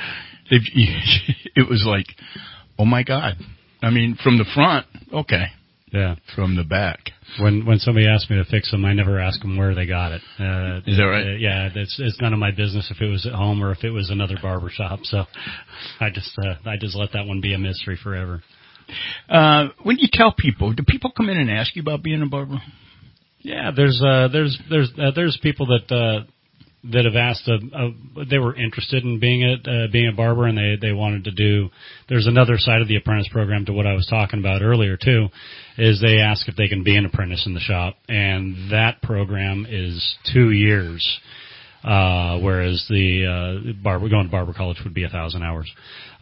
it was like, oh my God. I mean, from the front, okay. Yeah. From the back. When somebody asks me to fix them, I never ask them where they got it. Is that right? Yeah, it's none of my business if it was at home or if it was another barber shop. So I just let that one be a mystery forever. When you tell people, do people come in and ask you about being a barber? Yeah, there's people that have asked. They were interested in being a barber, and they wanted to do. There's another side of the apprentice program to what I was talking about earlier too, is they ask if they can be an apprentice in the shop, and that program is 2 years, whereas the going to barber college would be 1,000 hours.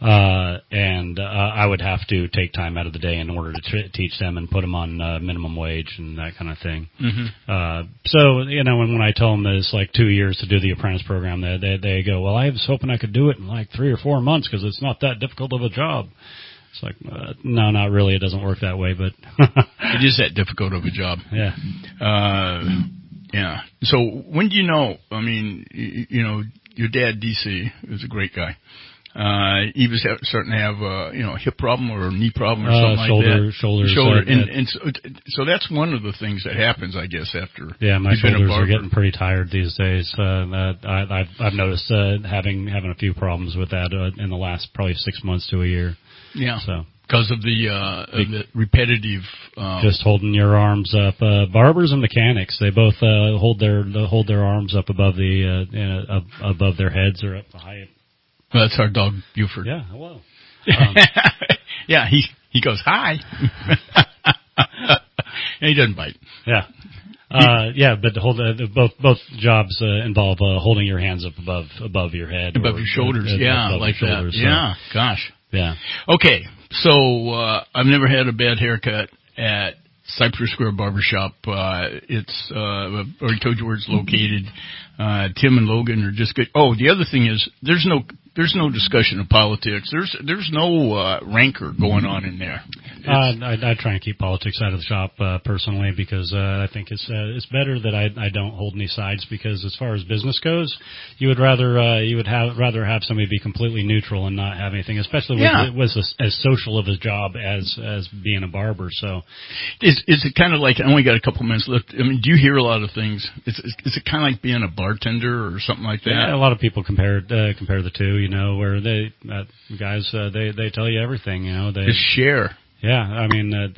And I would have to take time out of the day in order to teach them and put them on minimum wage and that kind of thing. Mm-hmm. So when I tell them that it's like 2 years to do the apprentice program, they go, well, I was hoping I could do it in like 3 or 4 months because it's not that difficult of a job. It's like, no, not really. It doesn't work that way, but it is that difficult of a job. Yeah. Yeah. So when do you know? I mean, your dad, DC, was a great guy. He was starting to have a hip problem or a knee problem or something like that. Shoulder. And so that's one of the things that happens, I guess, after. Yeah, my shoulders are getting pretty tired these days. I've noticed having a few problems with that in the last probably 6 months to a year. Yeah. So. Because of the repetitive, just holding your arms up. Barbers and mechanics, they both hold their arms up above above their heads or up high. Well, that's our dog Buford. Yeah, hello. Yeah, he goes hi. And he doesn't bite. Yeah. But both jobs involve holding your hands up above your head, above your shoulders. Yeah, above like your shoulders, that. Yeah, gosh. Yeah. Okay, so I've never had a bad haircut at Cypress Square Barbershop. It's I already told you where it's located. Tim and Logan are just good. Oh, the other thing is there's no discussion of politics. There's no rancor going on in there. I try and keep politics out of the shop personally because I think it's better that I don't hold any sides, because as far as business goes, you would rather have somebody be completely neutral and not have anything, especially with as social of a job as being a barber. So is it kind of like, I only got a couple minutes left. I mean, do you hear a lot of things? Is it kind of like being a bartender or something like that? Yeah, a lot of people compare the two. Where they guys they tell you everything. They just share. Yeah, I mean,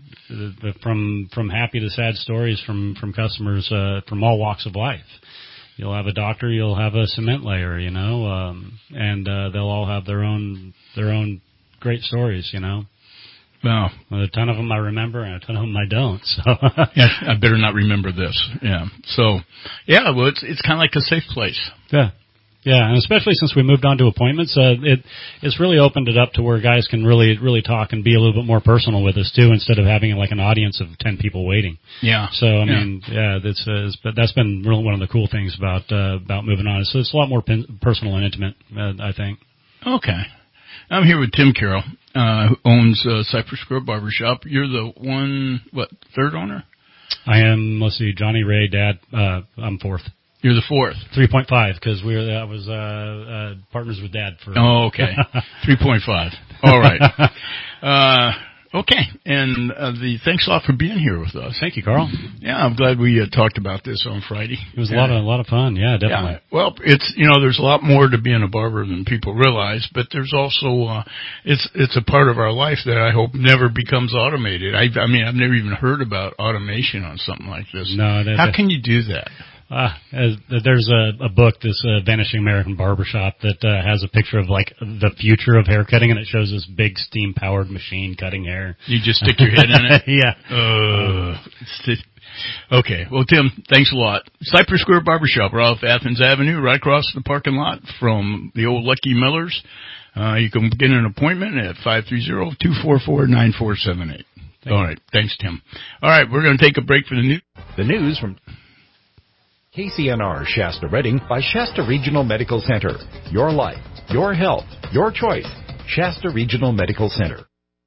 from happy to sad stories from customers from all walks of life. You'll have a doctor, you'll have a cement layer, and they'll all have their own great stories, Wow. Well, a ton of them I remember, and a ton of them I don't. So yeah, I better not remember this. Yeah. So yeah, well, it's kind of like a safe place. Yeah. Yeah, and especially since we moved on to appointments, it's really opened it up to where guys can really talk and be a little bit more personal with us too, instead of having like an audience of 10 people waiting. Yeah. So I mean, that's been really one of the cool things about moving on. So it's a lot more personal and intimate, I think. Okay. I'm here with Tim Carroll, who owns Cypress Square Barbershop. You're the third owner? I am. Let's see, Johnny Ray, Dad. I'm fourth. You're the fourth. 3.5, because I was partners with Dad for. Oh, okay. 3.5. All right. Okay. And thanks a lot for being here with us. Thank you, Carl. Yeah, I'm glad we talked about this on Friday. It was a lot of fun. Yeah, definitely. Yeah. Well, it's there's a lot more to being a barber than people realize, but there's also it's a part of our life that I hope never becomes automated. I mean, I've never even heard about automation on something like this. No. How can you do that? There's a book, this Vanishing American Barbershop, that has a picture of like the future of haircutting, and it shows this big steam-powered machine cutting hair. You just stick your head in it? Yeah. Okay. Well, Tim, thanks a lot. Cypress Square Barbershop, right off Athens Avenue, right across the parking lot from the old Lucky Millers. You can get an appointment at 530-244-9478. All right. Thanks, Tim. All right. We're going to take a break for the news. The news from KCNR Shasta Redding by Shasta Regional Medical Center. Your life, your health, your choice. Shasta Regional Medical Center.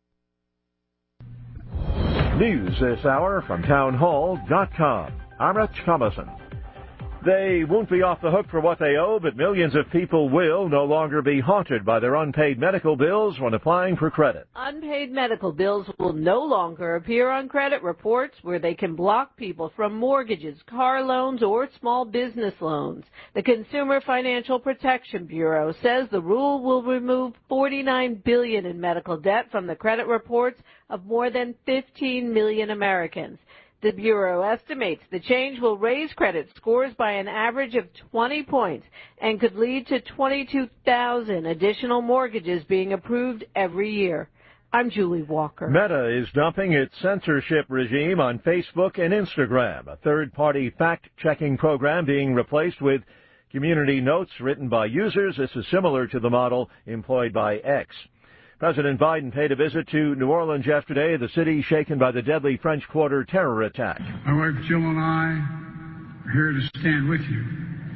News this hour from townhall.com. I'm Rich Thomason. They won't be off the hook for what they owe, but millions of people will no longer be haunted by their unpaid medical bills when applying for credit. Unpaid medical bills will no longer appear on credit reports where they can block people from mortgages, car loans, or small business loans. The Consumer Financial Protection Bureau says the rule will remove $49 billion in medical debt from the credit reports of more than 15 million Americans. The Bureau estimates the change will raise credit scores by an average of 20 points and could lead to 22,000 additional mortgages being approved every year. I'm Julie Walker. Meta is dumping its censorship regime on Facebook and Instagram, a third-party fact-checking program being replaced with community notes written by users. This is similar to the model employed by X. President Biden paid a visit to New Orleans yesterday, the city shaken by the deadly French Quarter terror attack. My wife Jill and I are here to stand with you,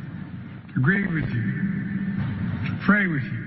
to grieve with you, to pray with you,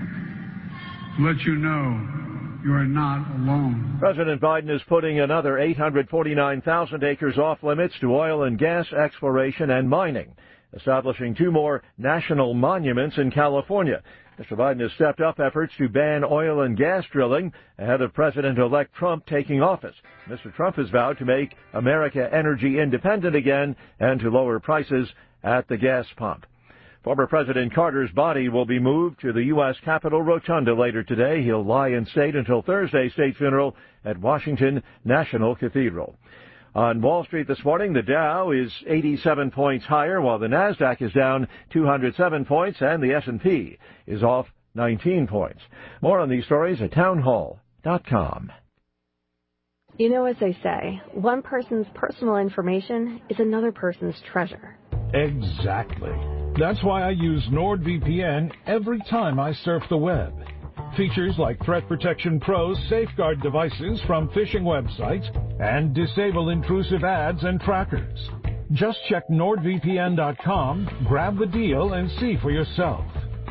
to let you know you are not alone. President Biden is putting another 849,000 acres off limits to oil and gas exploration and mining, establishing 2 more national monuments in California. Mr. Biden has stepped up efforts to ban oil and gas drilling ahead of President-elect Trump taking office. Mr. Trump has vowed to make America energy independent again and to lower prices at the gas pump. Former President Carter's body will be moved to the U.S. Capitol Rotunda later today. He'll lie in state until Thursday's state funeral at Washington National Cathedral. On Wall Street this morning, the Dow is 87 points higher, while the Nasdaq is down 207 points, and the S&P is off 19 points. More on these stories at townhall.com. You know, as they say, one person's personal information is another person's treasure. Exactly. That's why I use NordVPN every time I surf the web. Features like Threat Protection Pro's safeguard devices from phishing websites and disable intrusive ads and trackers. Just check NordVPN.com, grab the deal, and see for yourself.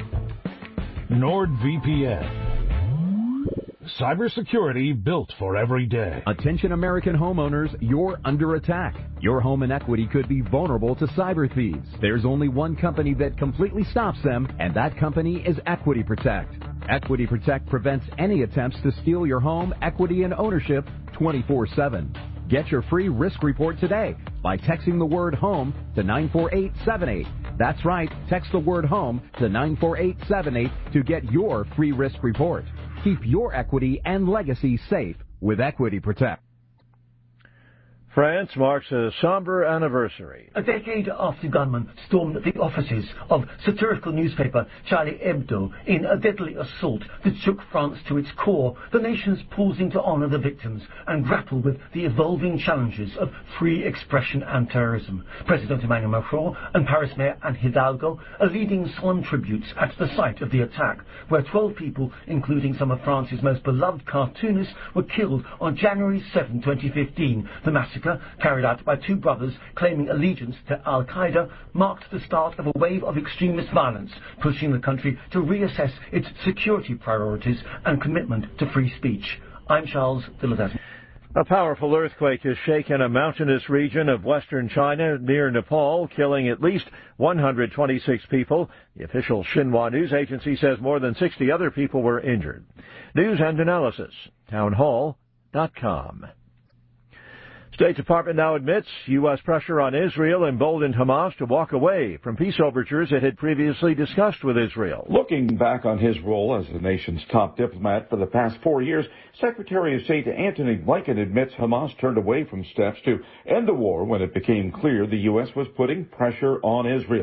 NordVPN. Cybersecurity built for every day. Attention American homeowners, you're under attack. Your home and equity could be vulnerable to cyber thieves. There's only one company that completely stops them, and that company is Equity Protect. Equity Protect prevents any attempts to steal your home, equity, and ownership 24/7. Get your free risk report today by texting the word HOME to 94878. That's right, text the word HOME to 94878 to get your free risk report. Keep your equity and legacy safe with Equity Protect. France marks a somber anniversary. A decade after gunmen stormed the offices of satirical newspaper Charlie Hebdo in a deadly assault that shook France to its core, the nation's pausing to honour the victims and grapple with the evolving challenges of free expression and terrorism. President Emmanuel Macron and Paris Mayor Anne Hidalgo are leading solemn tributes at the site of the attack, where 12 people, including some of France's most beloved cartoonists, were killed on January 7, 2015. The massacre, carried out by 2 brothers claiming allegiance to Al-Qaeda, marked the start of a wave of extremist violence, pushing the country to reassess its security priorities and commitment to free speech. I'm Charles Villadesma. A powerful earthquake has shaken a mountainous region of western China near Nepal, killing at least 126 people. The official Xinhua news agency says more than 60 other people were injured. News and analysis, townhall.com. State Department now admits U.S. pressure on Israel emboldened Hamas to walk away from peace overtures it had previously discussed with Israel. Looking back on his role as the nation's top diplomat for the past 4 years, Secretary of State Antony Blinken admits Hamas turned away from steps to end the war when it became clear the U.S. was putting pressure on Israel.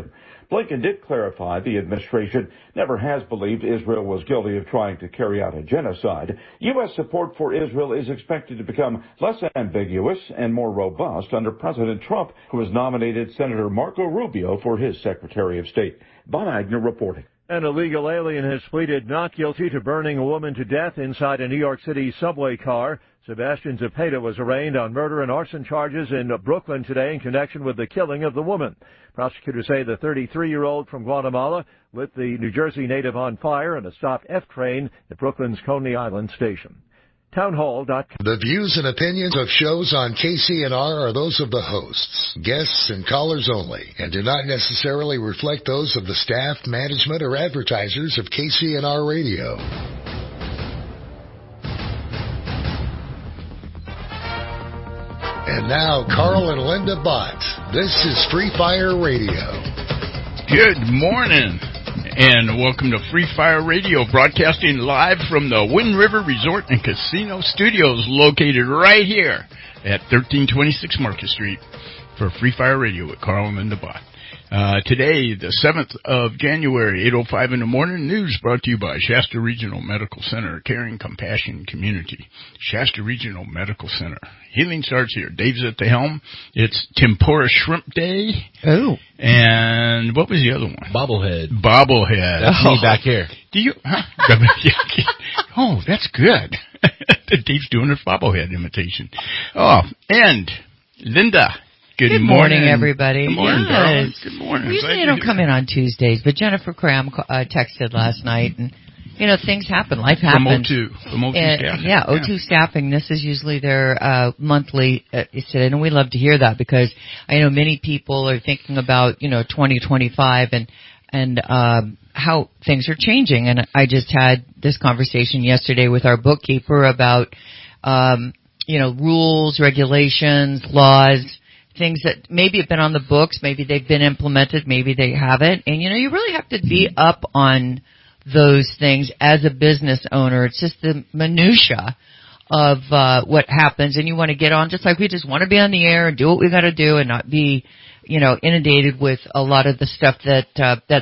Blinken did clarify the administration never has believed Israel was guilty of trying to carry out a genocide. U.S. support for Israel is expected to become less ambiguous and more robust under President Trump, who has nominated Senator Marco Rubio for his Secretary of State. Bob Agnew reporting. An illegal alien has pleaded not guilty to burning a woman to death inside a New York City subway car. Sebastian Zepeda was arraigned on murder and arson charges in Brooklyn today in connection with the killing of the woman. Prosecutors say the 33-year-old from Guatemala lit the New Jersey native on fire in a stopped F train at Brooklyn's Coney Island station. Townhall.com. The views and opinions of shows on KCNR are those of the hosts, guests, and callers only, and do not necessarily reflect those of the staff, management, or advertisers of KCNR Radio. And now, Carl and Linda Bott. This is Free Fire Radio. Good morning, and welcome to Free Fire Radio, broadcasting live from the Wind River Resort and Casino Studios, located right here at 1326 Market Street for Free Fire Radio with Carl and Linda Bott. Today, the 7th of January, 8:05 in the morning, news brought to you by Shasta Regional Medical Center, Caring Compassion Community. Shasta Regional Medical Center. Healing starts here. Dave's at the helm. It's Tempura Shrimp Day. Oh. And what was the other one? Bobblehead. Bobblehead. That's me back here. Do you? Huh? Oh, that's good. Dave's doing his bobblehead imitation. Oh, and Linda. Good morning, everybody. Good morning, darling. Good morning. Usually I don't come in on Tuesdays, but Jennifer Cram texted last night, and, you know, things happen. Life happens. From O2 Staffing. Yeah, O2 Staffing. This is usually their monthly sit-in, and we love to hear that because I know many people are thinking about, 2025 and how things are changing. And I just had this conversation yesterday with our bookkeeper about, rules, regulations, laws, things that maybe have been on the books, maybe they've been implemented, maybe they haven't. And, you really have to be up on those things as a business owner. It's just the minutia of what happens, and you want to get on, just like we just want to be on the air and do what we got to do and not be, inundated with a lot of the stuff that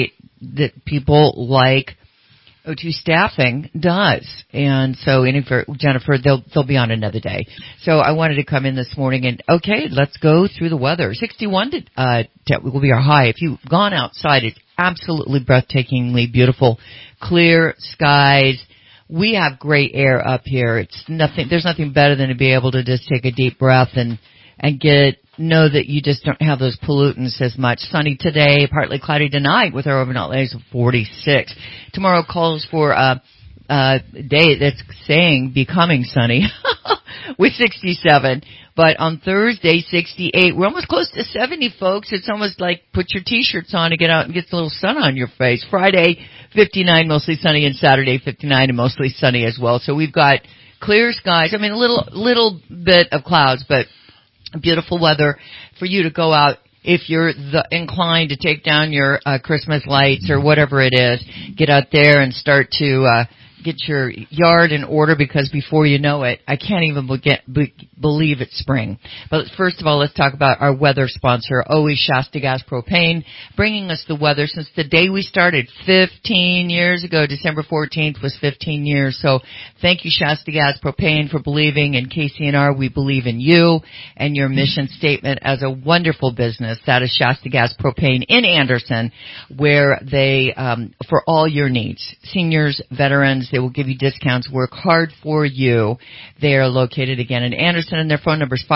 people like O2 Staffing does. And so, Jennifer, they'll be on another day. So I wanted to come in this morning and, okay, let's go through the weather. 61 will be our high. If you've gone outside, it's absolutely breathtakingly beautiful. Clear skies. We have great air up here. There's nothing better than to be able to just take a deep breath and know that you just don't have those pollutants as much. Sunny today, partly cloudy tonight with our overnight lows of 46. Tomorrow calls for a day that's saying becoming sunny with 67. But on Thursday, 68. We're almost close to 70, folks. It's almost like put your T-shirts on and get out and get a little sun on your face. Friday, 59, mostly sunny, and Saturday, 59 and mostly sunny as well. So we've got clear skies. I mean, a little bit of clouds, but beautiful weather for you to go out if you're inclined to take down your Christmas lights or whatever it is. Get out there and start to get your yard in order, because before you know it, I can't even believe it's spring. But first of all, let's talk about our weather sponsor, always Shasta Gas Propane, bringing us the weather since the day we started 15 years ago. December 14th was 15 years. So thank you, Shasta Gas Propane, for believing in KCNR. We believe in you and your mission statement as a wonderful business. That is Shasta Gas Propane in Anderson, where they, for all your needs, seniors, veterans, they will give you discounts. Work hard for you. They are located again in Anderson, and their phone number is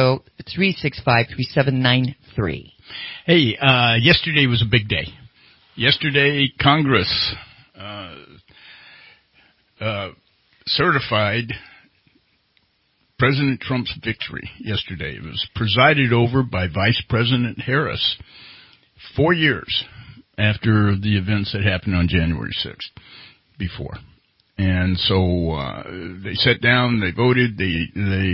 530-365-3793. Hey, yesterday was a big day. Yesterday, Congress certified President Trump's victory yesterday. It was presided over by Vice President Harris 4 years after the events that happened on January 6th before. And so they sat down, they voted, they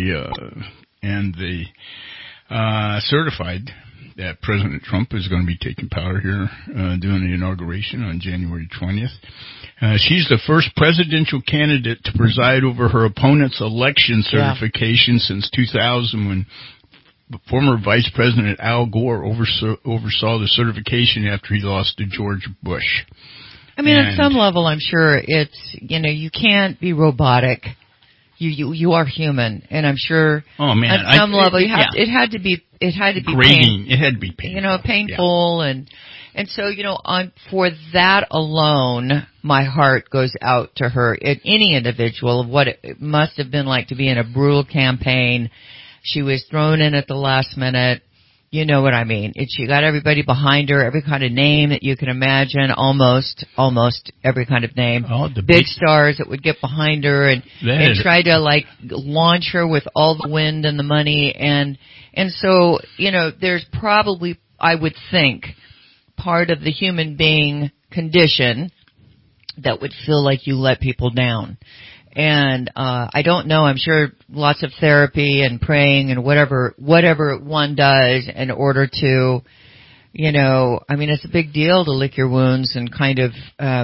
certified that President Trump is going to be taking power here, doing the inauguration on January 20th. She's the first presidential candidate to preside over her opponent's election certification since 2000, when former Vice President Al Gore oversaw the certification after he lost to George Bush. I mean, at some level, I'm sure it's, you can't be robotic. You are human, and I'm sure. Oh man! At some level, it had to be grating. It had to be painful. Painful, and so for that alone, my heart goes out to her. Any individual of what it must have been like to be in a brutal campaign. She was thrown in at the last minute. You know what I mean? She got everybody behind her, every kind of name that you can imagine, almost every kind of name. The big stars that would get behind her and try to launch her with all the wind and the money. And so, there's probably, I would think, part of the human being condition that would feel like you let people down. And I don't know, I'm sure lots of therapy and praying and whatever one does in order to, it's a big deal to lick your wounds and kind of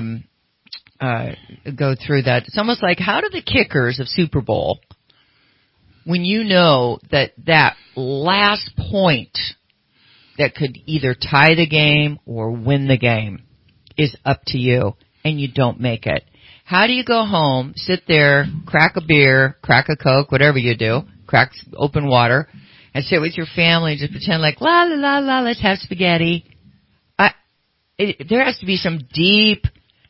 go through that. It's almost like, how do the kickers of Super Bowl, when you know that last point that could either tie the game or win the game is up to you and you don't make it? How do you go home, sit there, crack a beer, crack a Coke, whatever you do, crack open water, and sit with your family and just pretend like, la, la, la, la, let's have spaghetti? There has to be some deep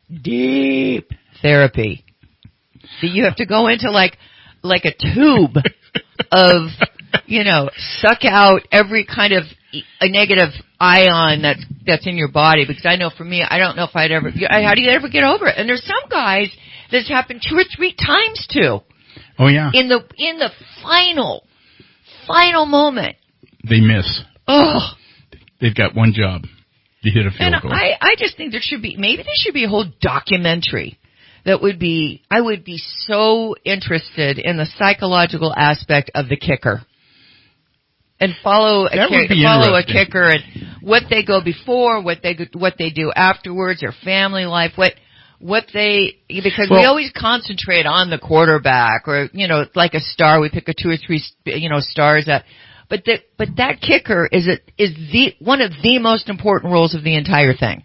therapy that you have to go into like a tube of, suck out every kind of a negative ion that's in your body, because I know for me, I don't know if how do you ever get over it? And there's some guys that's happened 2 or 3 times to. Oh yeah. In the final moment. They miss. Oh. They've got one job. To hit a field goal. I just think there should be a whole documentary that I would be so interested in the psychological aspect of the kicker. And follow a kicker and what they go before, what they do afterwards, their family life, because we always concentrate on the quarterback or, like a star, we pick a 2 or 3, stars that, but that kicker is one of the most important roles of the entire thing.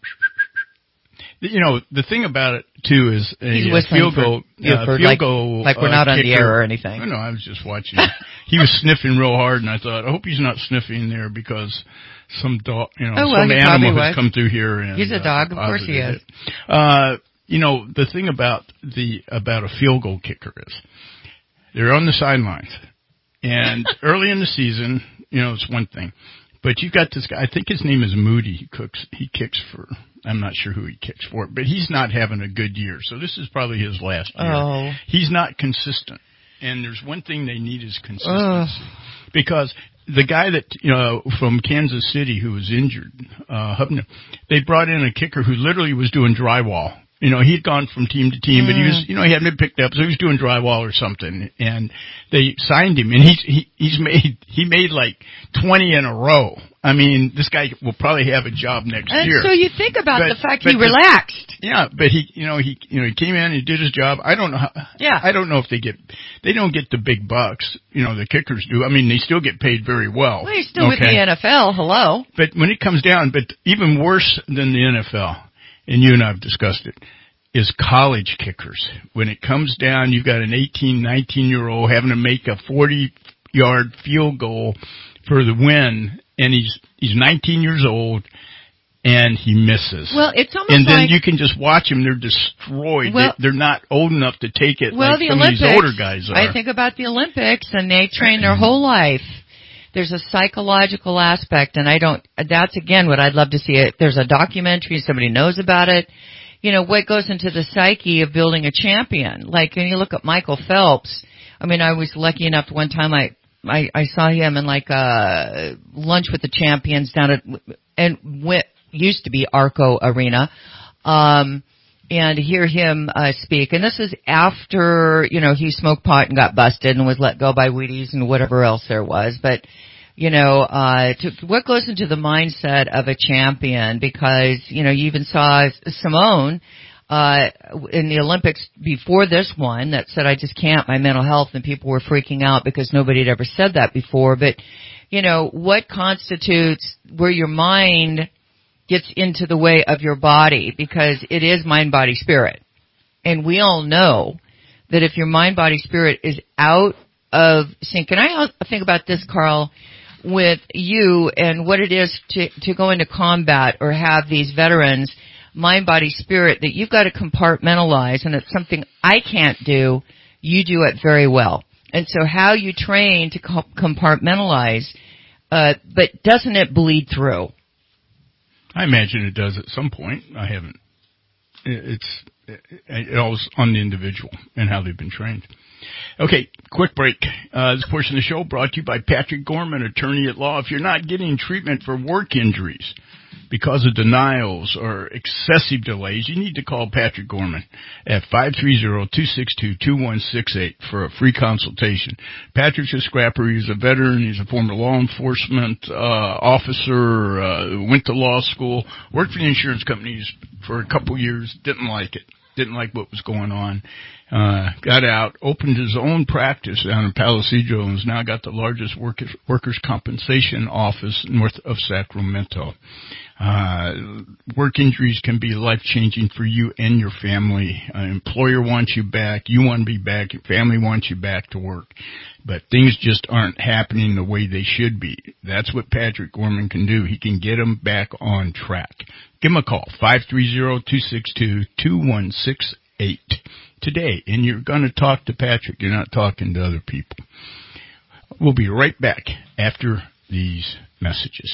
The thing about it too is a field goal. Like we're not on the air or anything. No, I was just watching. He was sniffing real hard, and I thought, I hope he's not sniffing there because some dog, some animal has come through here. And, he's a dog, of course he is. The thing about a field goal kicker is they're on the sidelines, and early in the season, it's one thing, but you've got this guy. I think his name is Moody. He kicks for. I'm not sure who he kicks for, but he's not having a good year. So this is probably his last year. Oh. He's not consistent. And there's one thing they need is consistency. Because the guy that, from Kansas City who was injured, Hubner, they brought in a kicker who literally was doing drywall. He'd gone from team to team, but he was, he hadn't been picked up, so he was doing drywall or something. And they signed him, and he made like 20 in a row. I mean, this guy will probably have a job next year. And so you think about the fact he relaxed. Yeah, but he came in, he did his job. I don't know how. Yeah. I don't know if they don't get the big bucks. The kickers do. I mean, they still get paid very well. Well, he's still with the NFL. Hello. But when it comes down, but even worse than the NFL, and you and I have discussed it, is college kickers. When it comes down, you've got an 18, 19-year-old having to make a 40-yard field goal for the win, and he's 19 years old, and he misses. Well, it's almost and then you can just watch them; they're destroyed. Well, they're not old enough to take it well, like the some Olympics, of these older guys are. I think about the Olympics, and they train their whole life. There's a psychological aspect, and that's again what I'd love to see. There's a documentary, somebody knows about it. What goes into the psyche of building a champion. Like, when you look at Michael Phelps, I mean, I was lucky enough one time I saw him in like a lunch with the champions down at, used to be Arco Arena, and hear him, speak. And this is after, he smoked pot and got busted and was let go by Wheaties and whatever else there was. But, what goes into the mindset of a champion, because, you even saw Simone, in the Olympics before this one that said, I just can't, my mental health, and people were freaking out because nobody had ever said that before. But, what constitutes where your mind gets into the way of your body, because it is mind, body, spirit. And we all know that if your mind, body, spirit is out of sync, and I think about this, Carl, with you and what it is to go into combat or have these veterans, mind, body, spirit, that you've got to compartmentalize, and it's something I can't do. You do it very well. And so how you train to compartmentalize, but doesn't it bleed through? I imagine it does at some point. I haven't. It's always on the individual and how they've been trained. Okay, quick break. This portion of the show brought to you by Patrick Gorman, attorney at law. If you're not getting treatment for work injuries because of denials or excessive delays, you need to call Patrick Gorman at 530-262-2168 for a free consultation. Patrick's a scrapper. He's a veteran. He's a former law enforcement officer, went to law school, worked for the insurance companies for a couple years, didn't like it. Didn't like what was going on, got out, opened his own practice down in Palisadro, and has now got the largest workers' compensation office north of Sacramento. Work injuries can be life-changing for you and your family. An employer wants you back, you want to be back, your family wants you back to work. But things just aren't happening the way they should be. That's what Patrick Gorman can do. He can get them back on track. Give him a call, 530-262-2168 today. And you're going to talk to Patrick. You're not talking to other people. We'll be right back after these messages.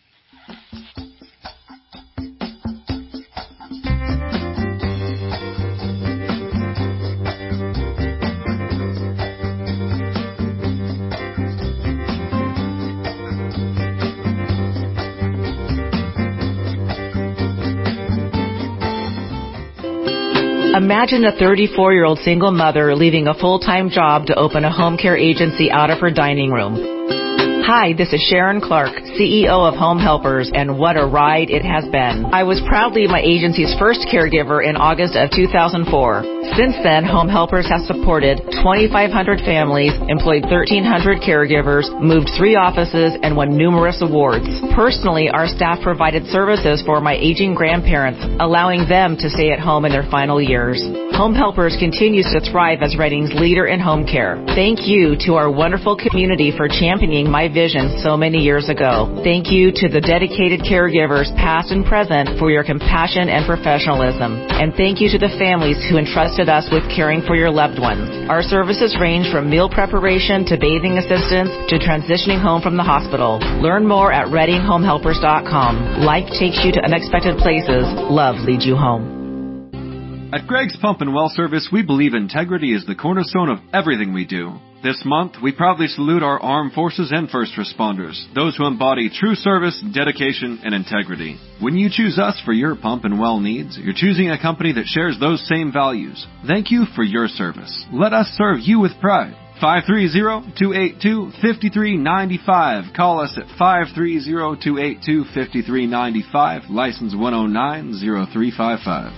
Imagine a 34-year-old single mother leaving a full-time job to open a home care agency out of her dining room. Hi, this is Sharon Clark, CEO of Home Helpers, and what a ride it has been. I was proudly my agency's first caregiver in August of 2004. Since then, Home Helpers has supported 2,500 families, employed 1,300 caregivers, moved 3 offices, and won numerous awards. Personally, our staff provided services for my aging grandparents, allowing them to stay at home in their final years. Home Helpers continues to thrive as Reading's leader in home care. Thank you to our wonderful community for championing my vision so many years ago. Thank you to the dedicated caregivers, past and present, for your compassion and professionalism. And thank you to the families who entrusted us with caring for your loved ones. Our services range from meal preparation to bathing assistance to transitioning home from the hospital. Learn more at ReadingHomeHelpers.com. Life takes you to unexpected places. Love leads you home. At Greg's Pump and Well Service, we believe integrity is the cornerstone of everything we do. This month, we proudly salute our armed forces and first responders, those who embody true service, dedication, and integrity. When you choose us for your pump and well needs, you're choosing a company that shares those same values. Thank you for your service. Let us serve you with pride. 530-282-5395. Call us at 530-282-5395. License 109-0355.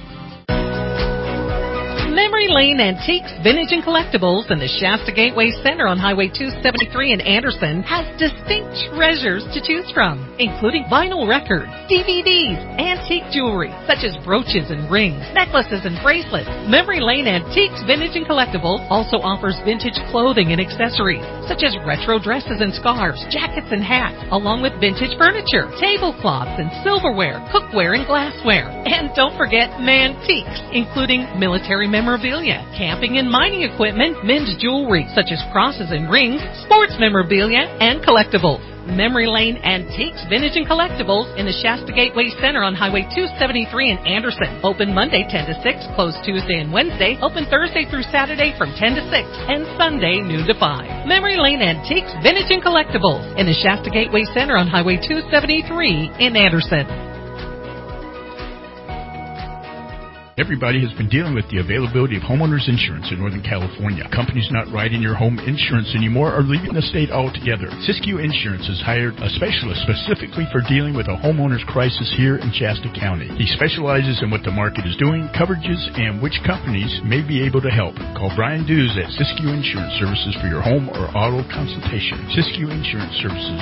Memory Lane Antiques, Vintage and Collectibles in the Shasta Gateway Center on Highway 273 in Anderson has distinct treasures to choose from, including vinyl records, DVDs, antique jewelry, such as brooches and rings, necklaces and bracelets. Memory Lane Antiques, Vintage and Collectibles also offers vintage clothing and accessories, such as retro dresses and scarves, jackets and hats, along with vintage furniture, tablecloths and silverware, cookware and glassware. And don't forget Mantiques, including military memorabilia, camping and mining equipment, men's jewelry such as crosses and rings, sports memorabilia, and collectibles. Memory Lane Antiques, Vintage and Collectibles in the Shasta Gateway Center on Highway 273 in Anderson. Open Monday 10 to 6, closed Tuesday and Wednesday, open Thursday through Saturday from 10 to 6, and Sunday noon to 5. Memory Lane Antiques, Vintage and Collectibles in the Shasta Gateway Center on Highway 273 in Anderson. Everybody has been dealing with the availability of homeowners insurance in Northern California. Companies not writing your home insurance anymore are leaving the state altogether. Siskiyou Insurance has hired a specialist specifically for dealing with a homeowner's crisis here in Shasta County. He specializes in what the market is doing, coverages, and which companies may be able to help. Call Brian Dews at Siskiyou Insurance Services for your home or auto consultation. Siskiyou Insurance Services,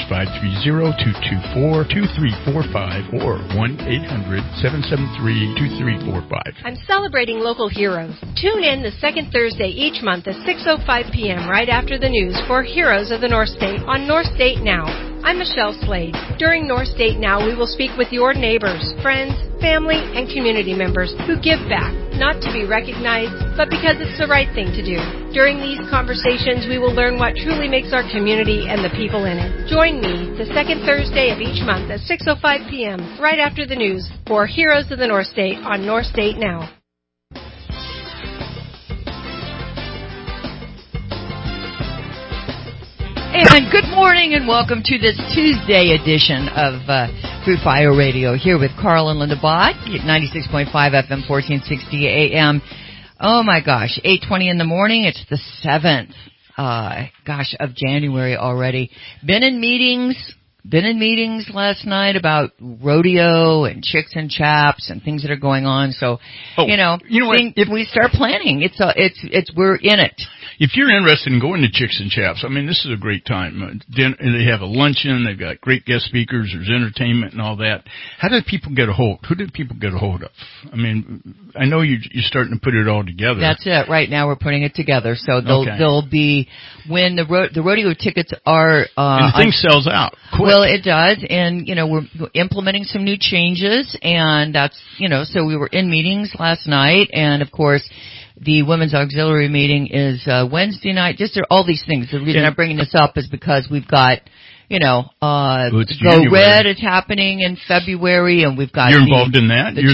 530-224-2345 or 1-800-773-2345. I'm celebrating local heroes. Tune in the second Thursday each month at 6:05 p.m. right after the news for Heroes of the North State on North State Now. I'm Michelle Slade. During North State Now, we will speak with your neighbors, friends, family, and community members who give back, not to be recognized, but because it's the right thing to do. During these conversations, we will learn what truly makes our community and the people in it. Join me the second Thursday of each month at 6:05 p.m. right after the news for Heroes of the North State on North State Now. And good morning and welcome to this Tuesday edition of Fruit Fire Radio here with Carl and Linda Bott at 96.5 FM, 1460 AM. Oh my gosh, 8:20 in the morning. It's the 7th, of January already. Been in meetings last night about rodeo and chicks and chaps and things that are going on. So, if we start planning, we're in it. If you're interested in going to Chicks and Chaps, I mean, this is a great time. They have a luncheon. They've got great guest speakers. There's entertainment and all that. Who did people get a hold of? I mean, I know you're starting to put it all together. That's it. Right now we're putting it together. So there'll be, when the rodeo tickets are... and the thing sells out quick. Well, it does. And, we're implementing some new changes. And that's, so we were in meetings last night. And, of course... The Women's Auxiliary meeting is Wednesday night. Just all these things. The reason I'm bringing this up is because we've got, Go Red is happening in February, and we've got you're involved in that. The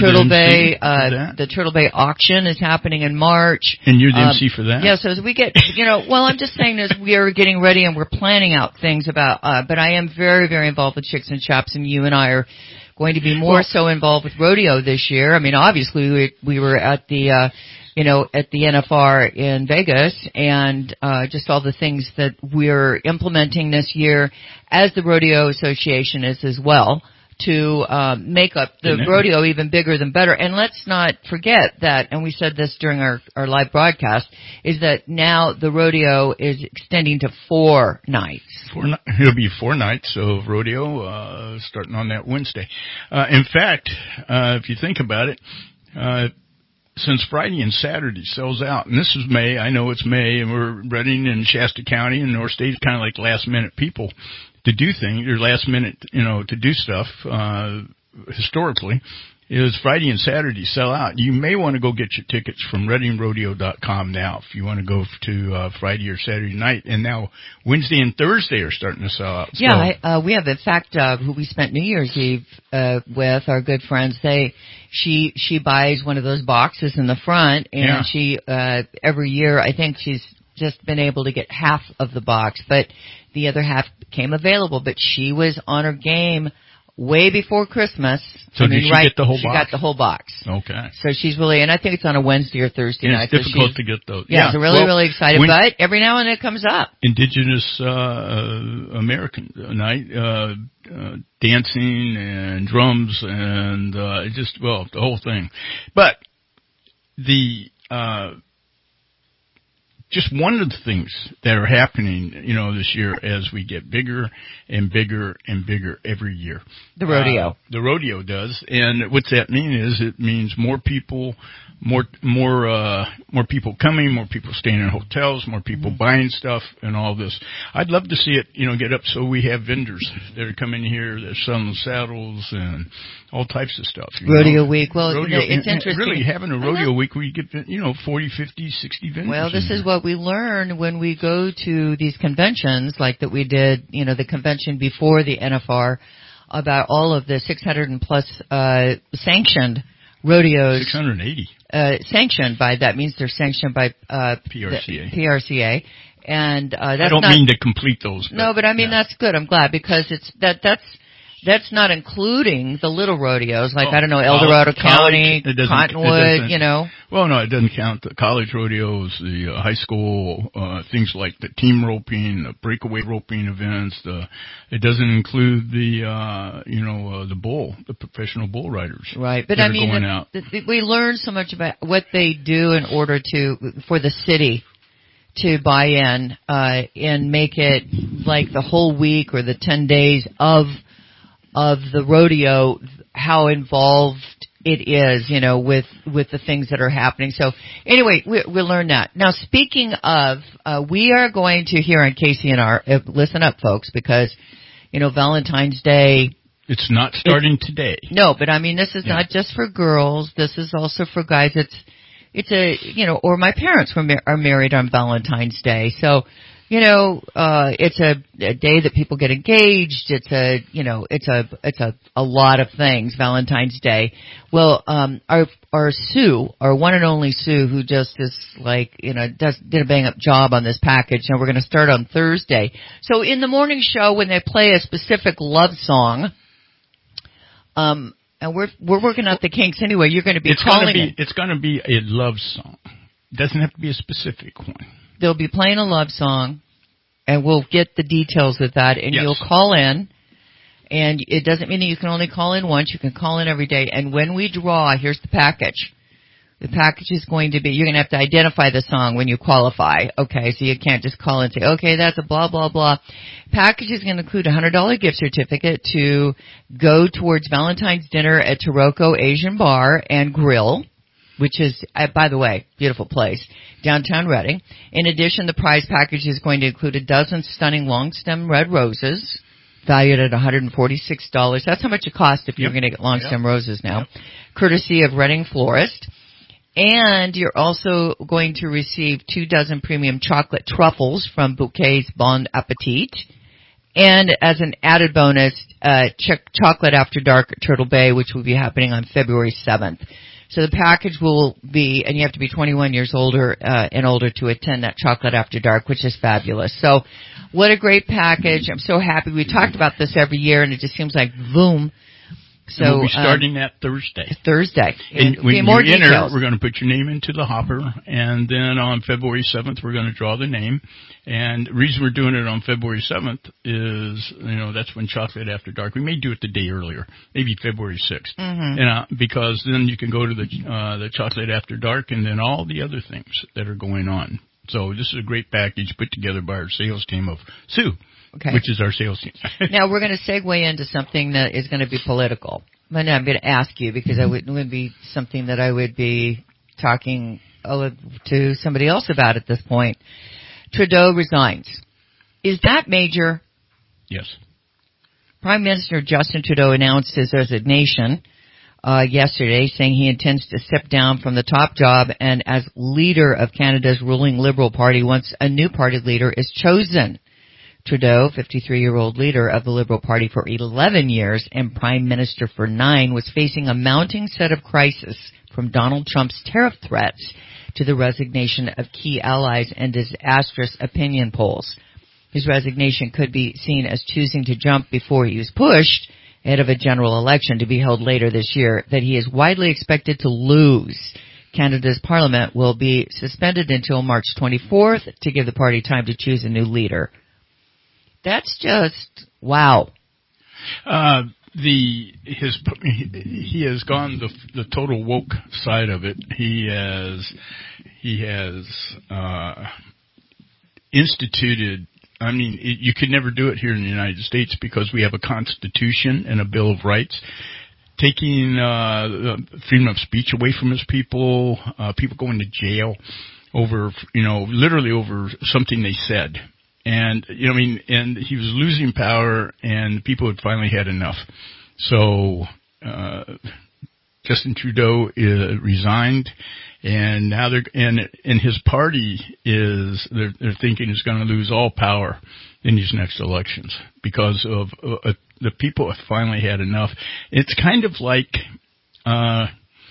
Turtle Bay auction is happening in March. And you're the MC for that. Yeah. So as we get, I'm just saying as we are getting ready and we're planning out things about. But I am very, very involved with Chicks and Chaps, and you and I are going to be more so involved with rodeo this year. I mean, obviously we were at the. At the NFR in Vegas, and just all the things that we're implementing this year as the Rodeo Association is as well to make up the rodeo even bigger than better. And let's not forget that, and we said this during our live broadcast, is that now the rodeo is extending to 4 nights. It'll be 4 nights of rodeo starting on that Wednesday. In fact, if you think about it, since Friday and Saturday sells out, and this is May, I know it's May, and we're Redding and Shasta County and North State is kind of like last-minute people to do things, or last-minute, to do stuff, historically, is Friday and Saturday sell out. You may want to go get your tickets from ReddingRodeo.com now if you want to go to Friday or Saturday night. And now Wednesday and Thursday are starting to sell out. Yeah, we have, in fact, who we spent New Year's Eve with, our good friends. She buys one of those boxes in the front, and she every year, I think she's just been able to get half of the box, but the other half became available. But she was on her game way before Christmas. So did she get the whole box? She got the whole box. Okay. So she's really, and I think it's on a Wednesday or Thursday night. It's difficult to get those. Yeah, so really excited. But every now and then it comes up. Indigenous American night, dancing and drums and the whole thing. But just one of the things that are happening, this year as we get bigger and bigger and bigger every year. The rodeo. The rodeo does. And what's that mean is it means more people, more people coming, more people staying in hotels, more people buying stuff and all this. I'd love to see it, get up so we have vendors that are coming here that are selling saddles and all types of stuff. Rodeo week. Well, it's interesting. Really having a rodeo week where you get, 40, 50, 60 vendors. Well, this is what we learn when we go to these conventions like that we did, the convention before the NFR about all of the 600 and plus sanctioned rodeos. 680. Sanctioned by, that means they're sanctioned by PRCA. PRCA. And that's I don't mean to complete those. But I mean that's good. I'm glad because that's That's not including the little rodeos, like, I don't know, El Dorado County, Cottonwood, you know. Well, no, it doesn't count the college rodeos, the high school, things like the team roping, the breakaway roping events. It doesn't include the professional bull riders. Right, but I mean, we learn so much about what they do in order for the city to buy in and make it like the whole week or the 10 days of the rodeo, how involved it is, you know, with the things that are happening. So anyway, we learned that. Now, speaking of, we are going to hear on KCNR, listen up, folks, because, you know, Valentine's Day. It's not starting today. No, but I mean, this is not just for girls. This is also for guys. It's a, you know, or my parents are married on Valentine's Day. So, you know, it's a day that people get engaged. It's a lot of things, Valentine's Day. Well, our Sue, our one and only Sue, who just is like, you know, did a bang up job on this package. And we're going to start on Thursday. So in the morning show, when they play a specific love song, and we're working out the kinks anyway. You're going to be calling it. It's going to be a love song. It doesn't have to be a specific one. They'll be playing a love song, and we'll get the details of that, and you'll call in. And it doesn't mean that you can only call in once. You can call in every day. And when we draw, here's the package. The package is going to be, you're going to have to identify the song when you qualify. Okay, so you can't just call and say, okay, that's a blah, blah, blah. Package is going to include a $100 gift certificate to go towards Valentine's dinner at Taroko Asian Bar and Grill, which is, by the way, beautiful place, downtown Reading. In addition, the prize package is going to include a dozen stunning long-stem red roses, valued at $146. That's how much it costs if you're going to get long-stem roses now, courtesy of Reading Florist. And you're also going to receive 2 dozen premium chocolate truffles from Bouquet's Bon Appetit. And as an added bonus, Chocolate After Dark at Turtle Bay, which will be happening on February 7th. So the package will be, and you have to be 21 years older and older to attend that Chocolate After Dark, which is fabulous. So what a great package. I'm so happy. We talked about this every year, and it just seems like boom. So we'll be starting that Thursday. And when more you enter, details. we're going to put your name into the hopper, and then on February 7th, we're going to draw the name. And the reason we're doing it on February 7th is, you know, that's when Chocolate After Dark. We may do it the day earlier, maybe February 6th, because then you can go to the Chocolate After Dark and then all the other things that are going on. So this is a great package put together by our sales team of Sue. Okay. Which is our sales team. Now we're going to segue into something that is going to be political. And I'm going to ask you because it would be something that I would be talking to somebody else about at this point. Trudeau resigns. Is that major? Yes. Prime Minister Justin Trudeau announced his resignation yesterday, saying he intends to step down from the top job and as leader of Canada's ruling Liberal Party once a new party leader is chosen. Trudeau, 53-year-old leader of the Liberal Party for 11 years and Prime Minister for 9, was facing a mounting set of crises from Donald Trump's tariff threats to the resignation of key allies and disastrous opinion polls. His resignation could be seen as choosing to jump before he was pushed ahead of a general election to be held later this year that he is widely expected to lose. Canada's parliament will be suspended until March 24th to give the party time to choose a new leader. That's just wow. He has gone the total woke side of it. He has instituted. I mean, you could never do it here in the United States because we have a Constitution and a Bill of Rights. Taking freedom of speech away from his people, people going to jail over, literally over something they said. And, and he was losing power and people had finally had enough. So, Justin Trudeau resigned and now and his party they're thinking is going to lose all power in these next elections because of, the people have finally had enough. It's kind of like,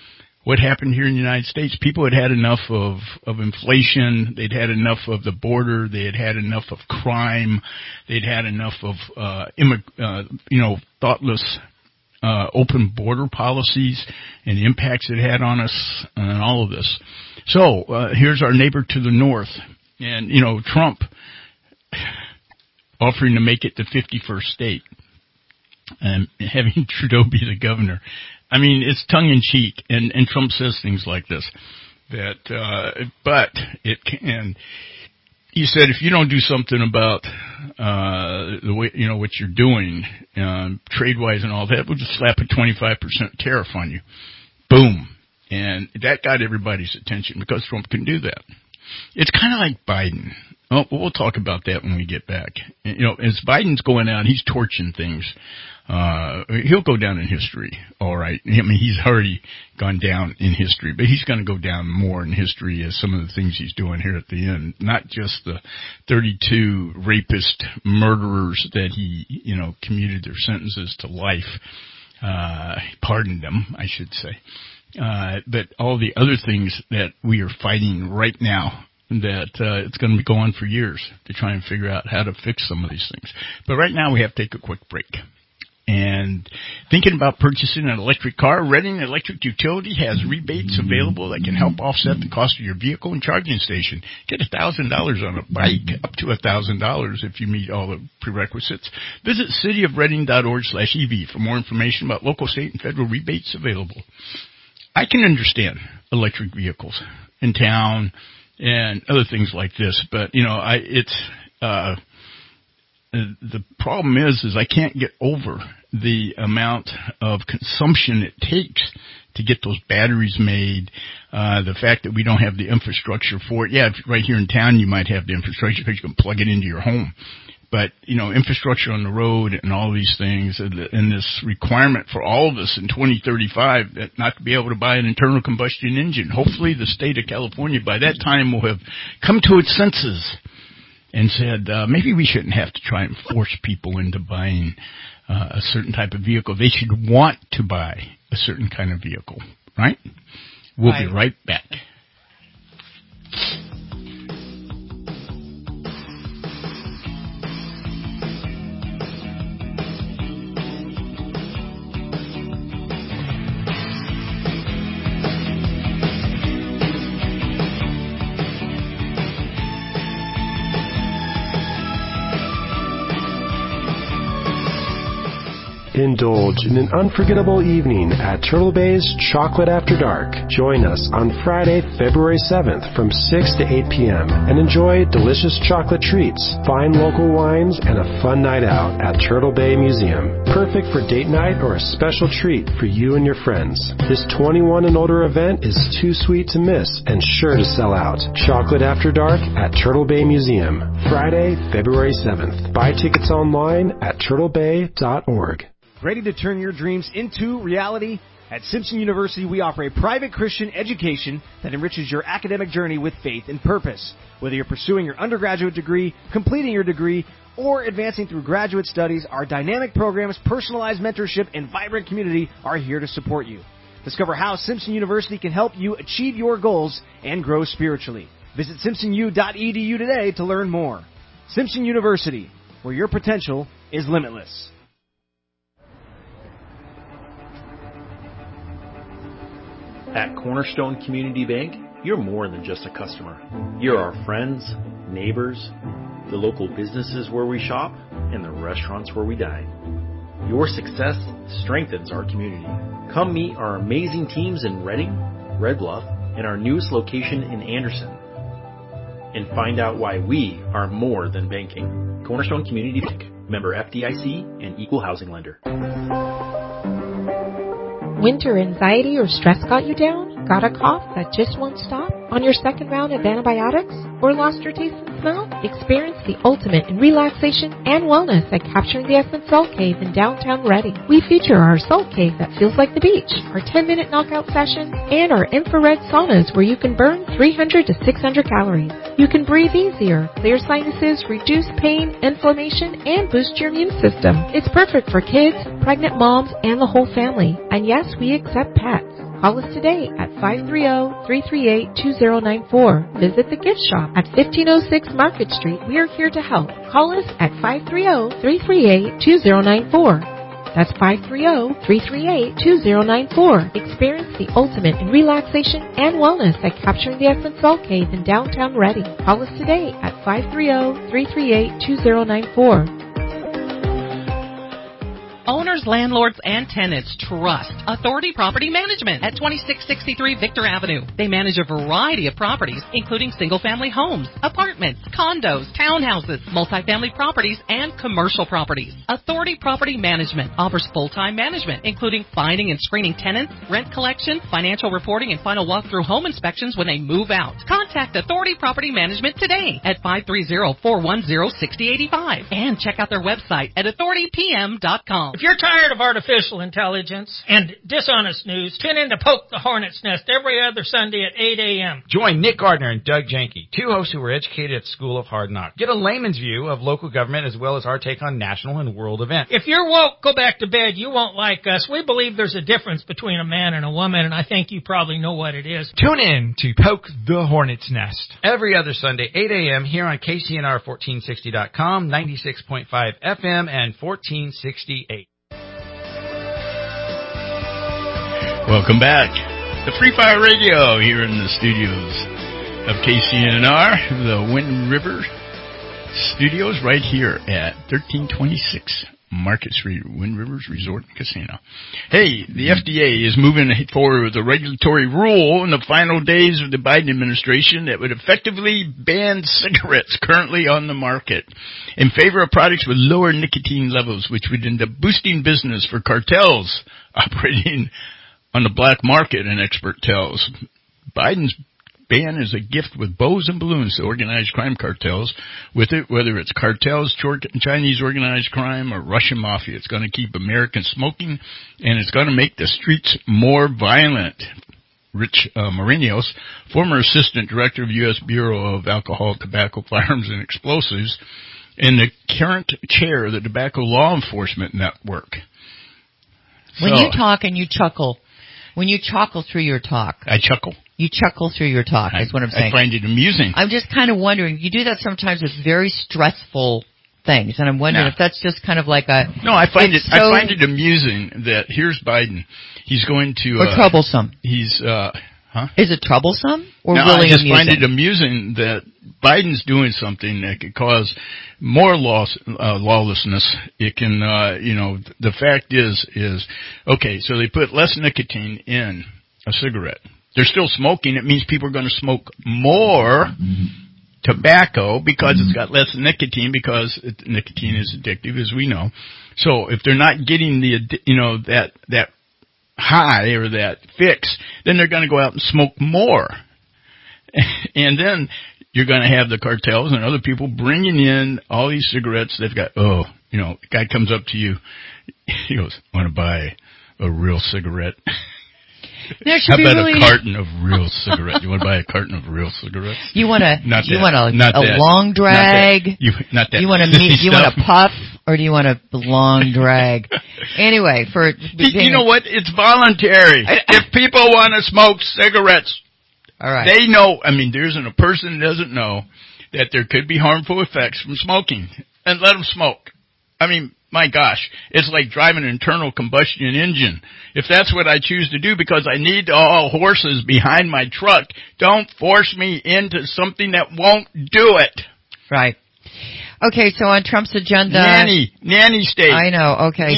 what happened here in the United States. People had had enough of inflation. They'd had enough of the border. They had had enough of crime. They'd had enough of, thoughtless, open border policies and the impacts it had on us and all of this. So, here's our neighbor to the north. And, Trump offering to make it the 51st state and having Trudeau be the governor. I mean, it's tongue-in-cheek, and Trump says things like this, but it can. He said, if you don't do something about the way, what you're doing, trade-wise and all that, we'll just slap a 25% tariff on you. Boom. And that got everybody's attention because Trump can do that. It's kind of like Biden. Oh, we'll talk about that when we get back. As Biden's going out, he's torching things. He'll go down in history, all right. I mean, he's already gone down in history, but he's going to go down more in history as some of the things he's doing here at the end. Not just the 32 rapist murderers that he, commuted their sentences to life, pardoned them, I should say. But all the other things that we are fighting right now that it's going to go on for years to try and figure out how to fix some of these things. But right now we have to take a quick break. And thinking about purchasing an electric car, Redding Electric Utility has rebates available that can help offset the cost of your vehicle and charging station. Get $1,000 on a bike, up to $1,000 if you meet all the prerequisites. Visit cityofredding.org/EV for more information about local, state, and federal rebates available. I can understand electric vehicles in town and other things like this, but the problem is I can't get over the amount of consumption it takes to get those batteries made. The fact that we don't have the infrastructure for it. Yeah, right here in town you might have the infrastructure because you can plug it into your home. But, infrastructure on the road and all these things and this requirement for all of us in 2035 that not to be able to buy an internal combustion engine. Hopefully the state of California by that time will have come to its senses and said, maybe we shouldn't have to try and force people into buying a certain type of vehicle. They should want to buy a certain kind of vehicle, right? We'll be right back. Indulge in an unforgettable evening at Turtle Bay's Chocolate After Dark. Join us on Friday, February 7th from 6 to 8 p.m. and enjoy delicious chocolate treats, fine local wines, and a fun night out at Turtle Bay Museum. Perfect for date night or a special treat for you and your friends. This 21 and older event is too sweet to miss and sure to sell out. Chocolate After Dark at Turtle Bay Museum, Friday, February 7th. Buy tickets online at turtlebay.org. Ready to turn your dreams into reality? At Simpson University, we offer a private Christian education that enriches your academic journey with faith and purpose. Whether you're pursuing your undergraduate degree, completing your degree, or advancing through graduate studies, our dynamic programs, personalized mentorship, and vibrant community are here to support you. Discover how Simpson University can help you achieve your goals and grow spiritually. Visit simpsonu.edu today to learn more. Simpson University, where your potential is limitless. At Cornerstone Community Bank, you're more than just a customer. You're our friends, neighbors, the local businesses where we shop, and the restaurants where we dine. Your success strengthens our community. Come meet our amazing teams in Redding, Red Bluff, and our newest location in Anderson. And find out why we are more than banking. Cornerstone Community Bank, member FDIC, and equal housing lender. Winter anxiety or stress got you down? Got a cough that just won't stop? On your second round of antibiotics? Or lost your taste and smell? Experience the ultimate in relaxation and wellness at Capturing the Essence Soul Cave in downtown Redding. We feature our Soul Cave that feels like the beach, our 10-minute knockout sessions, and our infrared saunas where you can burn 300 to 600 calories. You can breathe easier, clear sinuses, reduce pain, inflammation, and boost your immune system. It's perfect for kids, pregnant moms, and the whole family. And yes, we accept pets. Call us today at 530-338-2094. Visit the gift shop at 1506 Market Street. We are here to help. Call us at 530-338-2094. That's 530-338-2094. Experience the ultimate in relaxation and wellness at Capturing the Essence Soul Cave in downtown Reading. Call us today at 530-338-2094. Owners, landlords, and tenants trust Authority Property Management at 2663 Victor Avenue. They manage a variety of properties, including single-family homes, apartments, condos, townhouses, multifamily properties, and commercial properties. Authority Property Management offers full-time management, including finding and screening tenants, rent collection, financial reporting, and final walkthrough home inspections when they move out. Contact Authority Property Management today at 530-410-6085 and check out their website at authoritypm.com. If you're tired of artificial intelligence and dishonest news, tune in to Poke the Hornet's Nest every other Sunday at 8 a.m. Join Nick Gardner and Doug Janke, two hosts who were educated at School of Hard Knocks. Get a layman's view of local government as well as our take on national and world events. If you're woke, go back to bed. You won't like us. We believe there's a difference between a man and a woman, and I think you probably know what it is. Tune in to Poke the Hornet's Nest every other Sunday, 8 a.m. here on KCNR1460.com, 96.5 FM, and 1468. Welcome back to Free Fire Radio here in the studios of KCNR, the Wind River Studios, right here at 1326 Market Street, Wind Rivers Resort and Casino. Hey, the FDA is moving forward with a regulatory rule in the final days of the Biden administration that would effectively ban cigarettes currently on the market in favor of products with lower nicotine levels, which would end up boosting business for cartels operating on the black market, an expert tells. Biden's ban is a gift with bows and balloons to organized crime cartels. With it, whether it's cartels, Chinese organized crime, or Russian mafia, it's going to keep Americans smoking, and it's going to make the streets more violent. Rich Marinos, former assistant director of U.S. Bureau of Alcohol, Tobacco, Firearms, and Explosives, and the current chair of the Tobacco Law Enforcement Network. When you talk and you chuckle, when you chuckle through your talk. I chuckle. You chuckle through your talk, is what I'm saying. I find it amusing. I'm just kind of wondering, you do that sometimes with very stressful things, and I'm wondering if that's just kind of like a... No, I find it amusing that here's Biden. He's going to... Or troublesome. He's... Is it troublesome or no, really I just amusing? find it amusing that Biden's doing something that could cause more lawlessness. It can, the fact is, okay, so they put less nicotine in a cigarette. They're still smoking. It means people are going to smoke more tobacco because it's got less nicotine, because nicotine is addictive, as we know. So if they're not getting that high or that fix, then they're going to go out and smoke more. And then you're going to have the cartels and other people bringing in all these cigarettes. They've got, the guy comes up to you. He goes, want to buy a real cigarette? How about a carton of real cigarettes? You want to buy a carton of real cigarettes? You want a long drag? Not that. You want a puff, or do you want a long drag? Anyway, you know what? It's voluntary. If people want to smoke cigarettes, all right, they know. I mean, there isn't a person that doesn't know that there could be harmful effects from smoking, and let them smoke. I mean, my gosh, it's like driving an internal combustion engine. If that's what I choose to do because I need all horses behind my truck, don't force me into something that won't do it. Right. Okay, so on Trump's agenda... Nanny state. I know, okay.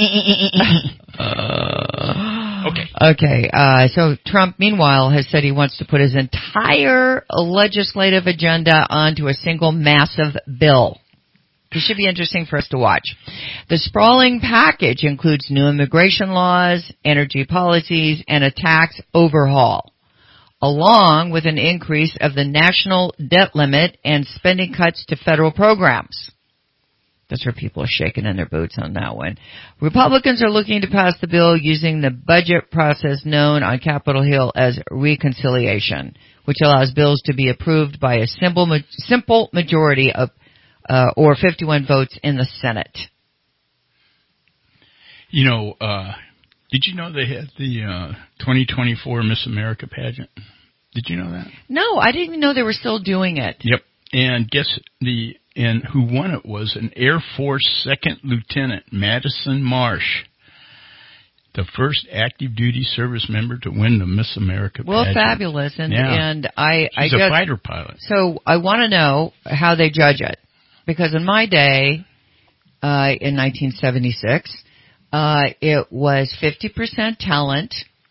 Okay, so Trump, meanwhile, has said he wants to put his entire legislative agenda onto a single massive bill. This should be interesting for us to watch. The sprawling package includes new immigration laws, energy policies, and a tax overhaul, along with an increase of the national debt limit and spending cuts to federal programs. That's where people are shaking in their boots on that one. Republicans are looking to pass the bill using the budget process known on Capitol Hill as reconciliation, which allows bills to be approved by a simple majority of or 51 votes in the Senate. Did you know they had the 2024 Miss America pageant? Did you know that? No, I didn't even know they were still doing it. Yep. And guess who won it was an Air Force Second Lieutenant Madison Marsh, the first active duty service member to win the Miss America pageant. Well, fabulous. And she's a fighter pilot. So I want to know how they judge it, because in my day, in 1976, it was 50% talent,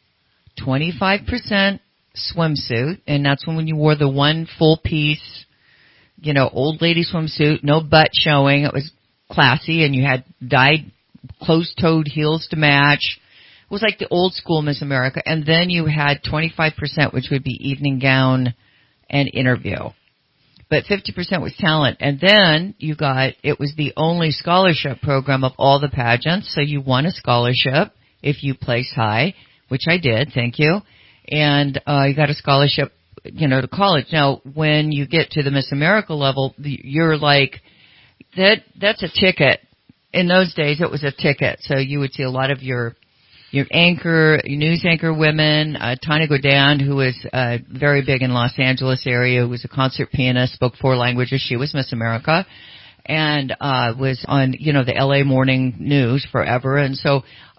25% swimsuit, and that's when you wore the one full piece, old lady swimsuit, no butt showing. It was classy, and you had dyed closed-toed heels to match. It was like the old school Miss America. And then you had 25%, which would be evening gown and interview. But 50% was talent. And then it was the only scholarship program of all the pageants, so you won a scholarship if you placed high, which I did, thank you. And you got a scholarship, to college. Now, when you get to the Miss America level, you're like, that's a ticket. In those days, it was a ticket. So you would see a lot of your news anchor women, Tanya Godin, who was very big in Los Angeles area, who was a concert pianist, spoke 4 languages. She was Miss America, and was on, the LA Morning News forever. And so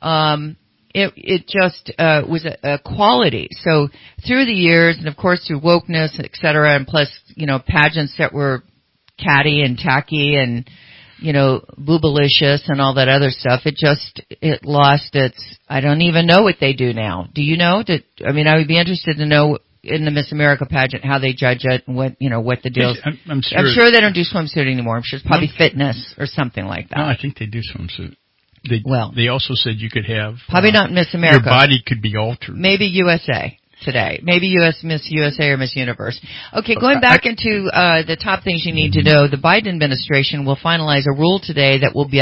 it just was a quality. So through the years, and of course through wokeness, et cetera, and plus, pageants that were catty and tacky and, boobalicious and all that other stuff, it lost its, I don't even know what they do now. Do you know? I would be interested to know in the Miss America pageant how they judge it and what the deal is. I'm sure they don't do swimsuit anymore. I'm sure it's probably fitness or something like that. No, I think they do swimsuit. They also said you could have... Probably not Miss America. Your body could be altered. Maybe USA today. Maybe Miss USA or Miss Universe. Okay, going back into the top things you need to know, the Biden administration will finalize a rule today that will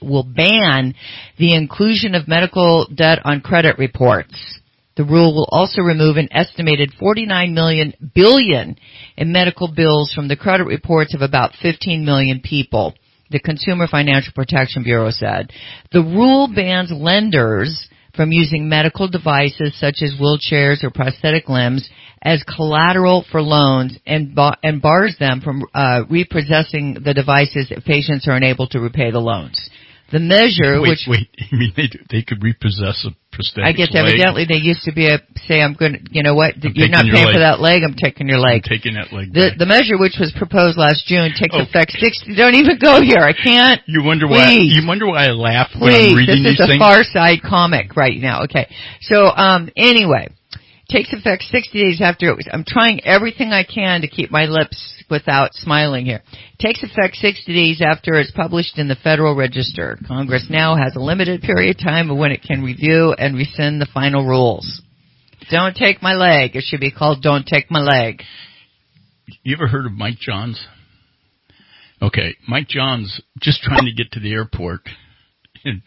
ban the inclusion of medical debt on credit reports. The rule will also remove an estimated $49 billion in medical bills from the credit reports of about 15 million people, the Consumer Financial Protection Bureau said. The rule bans lenders from using medical devices such as wheelchairs or prosthetic limbs as collateral for loans and bars them from repossessing the devices if patients are unable to repay the loans. The measure, you mean they could repossess a prosthetic I guess leg? Evidently they used to say, I'm going to, you're not paying for that leg, I'm taking your leg. I'm taking that leg the measure, which was proposed last June, takes effect 60, don't even go here, I can't. You wonder why I laugh when I'm reading these things? This is a Far Side comic right now, okay. So, anyway, takes effect 60 days after it was, I'm trying everything I can to keep my lips without smiling here. Takes effect 60 days after it's published in the Federal Register. Congress now has a limited period of time of when it can review and rescind the final rules. Don't take my leg. It should be called Don't Take My Leg. You ever heard of Mike Johns? Okay, Mike Johns just trying to get to the airport in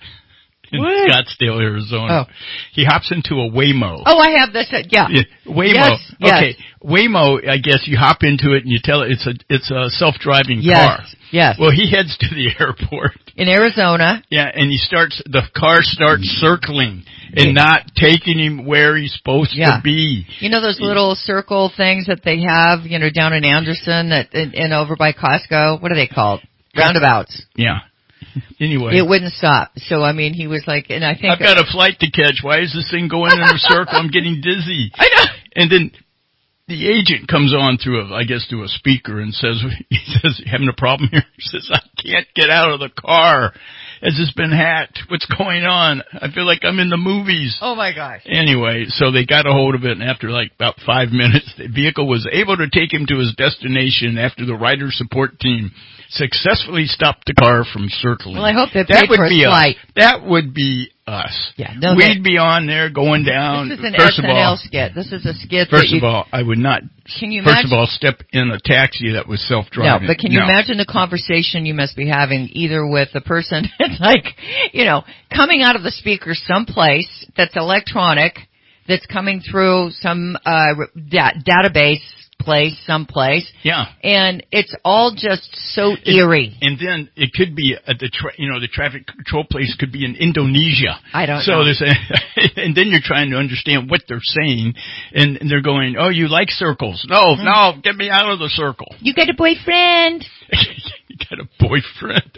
Scottsdale, Arizona. Oh. He hops into a Waymo. Oh, I have this. Yeah. Waymo. Yes. Okay. Waymo, I guess you hop into it and you tell it it's a self-driving car. Yes. Well, he heads to the airport. In Arizona. Yeah, and the car starts circling and not taking him where he's supposed to be. You know those little circle things that they have, down in Anderson and over by Costco? What are they called? Roundabouts. Yeah. Anyway. It wouldn't stop. So, he was like, and I think... I've got a flight to catch. Why is this thing going in a circle? I'm getting dizzy. I know. And then the agent comes on through a speaker and says, having a problem here? He says, I can't get out of the car. Has this been hacked? What's going on? I feel like I'm in the movies. Oh my gosh. Anyway, so they got a hold of it, and after about 5 minutes, the vehicle was able to take him to his destination after the rider support team successfully stopped the car from circling. Well, I hope they paid for his flight. That would be us. Yeah, we'd be on there going down. This is an SNL skit. This is a skit. First of all, I would not. Can you first of all, step in a taxi that was self-driving. No, but can you imagine the conversation you must be having either with the person that's like, coming out of the speaker someplace that's electronic, that's coming through some database place someplace. Yeah. And it's all just so eerie. And then it could be at the traffic control place could be in Indonesia. I don't know. And then you're trying to understand what they're saying, and they're going, "Oh, you like circles? No, get me out of the circle." You got a boyfriend? You got a boyfriend?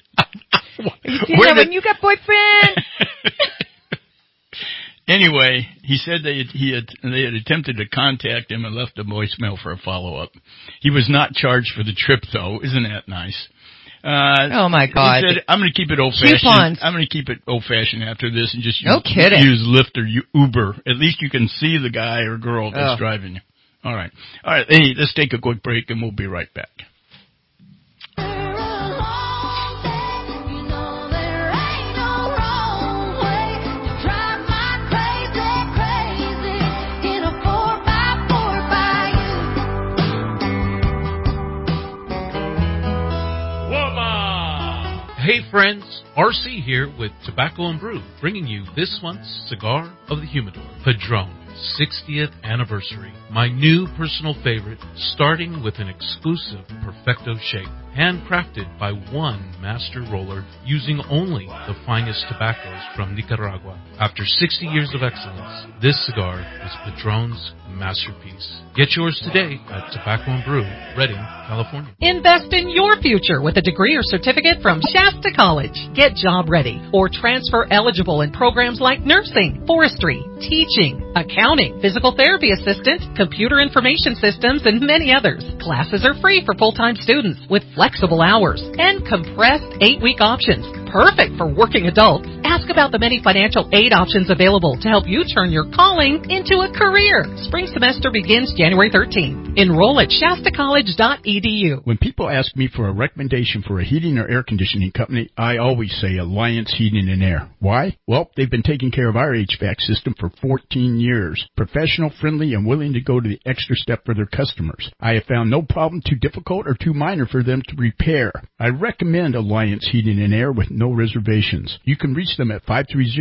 You got boyfriend? Anyway, he said they had attempted to contact him and left a voicemail for a follow-up. He was not charged for the trip, though. Isn't that nice? Oh my God! He said, "I'm going to keep it old-fashioned. Coupons. I'm going to keep it old-fashioned after this, and just use Lyft or Uber. At least you can see the guy or girl that's driving you." All right. Hey, let's take a quick break, and we'll be right back. Hey friends, RC here with Tobacco and Brew, bringing you this month's Cigar of the Humidor, Padron, 60th anniversary. My new personal favorite, starting with an exclusive Perfecto shape, handcrafted by one master roller using only the finest tobaccos from Nicaragua. After 60 years of excellence, this cigar is Padron's masterpiece. Get yours today at Tobacco and Brew, Redding, California. Invest in your future with a degree or certificate from Shasta College. Get job ready or transfer eligible in programs like nursing, forestry, teaching, accounting, physical therapy assistant, computer information systems, and many others. Classes are free for full-time students with flexible hours and compressed 8-week options. Perfect for working adults. Ask about the many financial aid options available to help you turn your calling into a career. Spring semester begins January 13th. Enroll at shastacollege.edu. When people ask me for a recommendation for a heating or air conditioning company, I always say Alliance Heating and Air. Why? Well, they've been taking care of our HVAC system for 14 years. Professional, friendly, and willing to go to the extra step for their customers. I have found no problem too difficult or too minor for them to repair. I recommend Alliance Heating and Air with no reservations. You can reach them at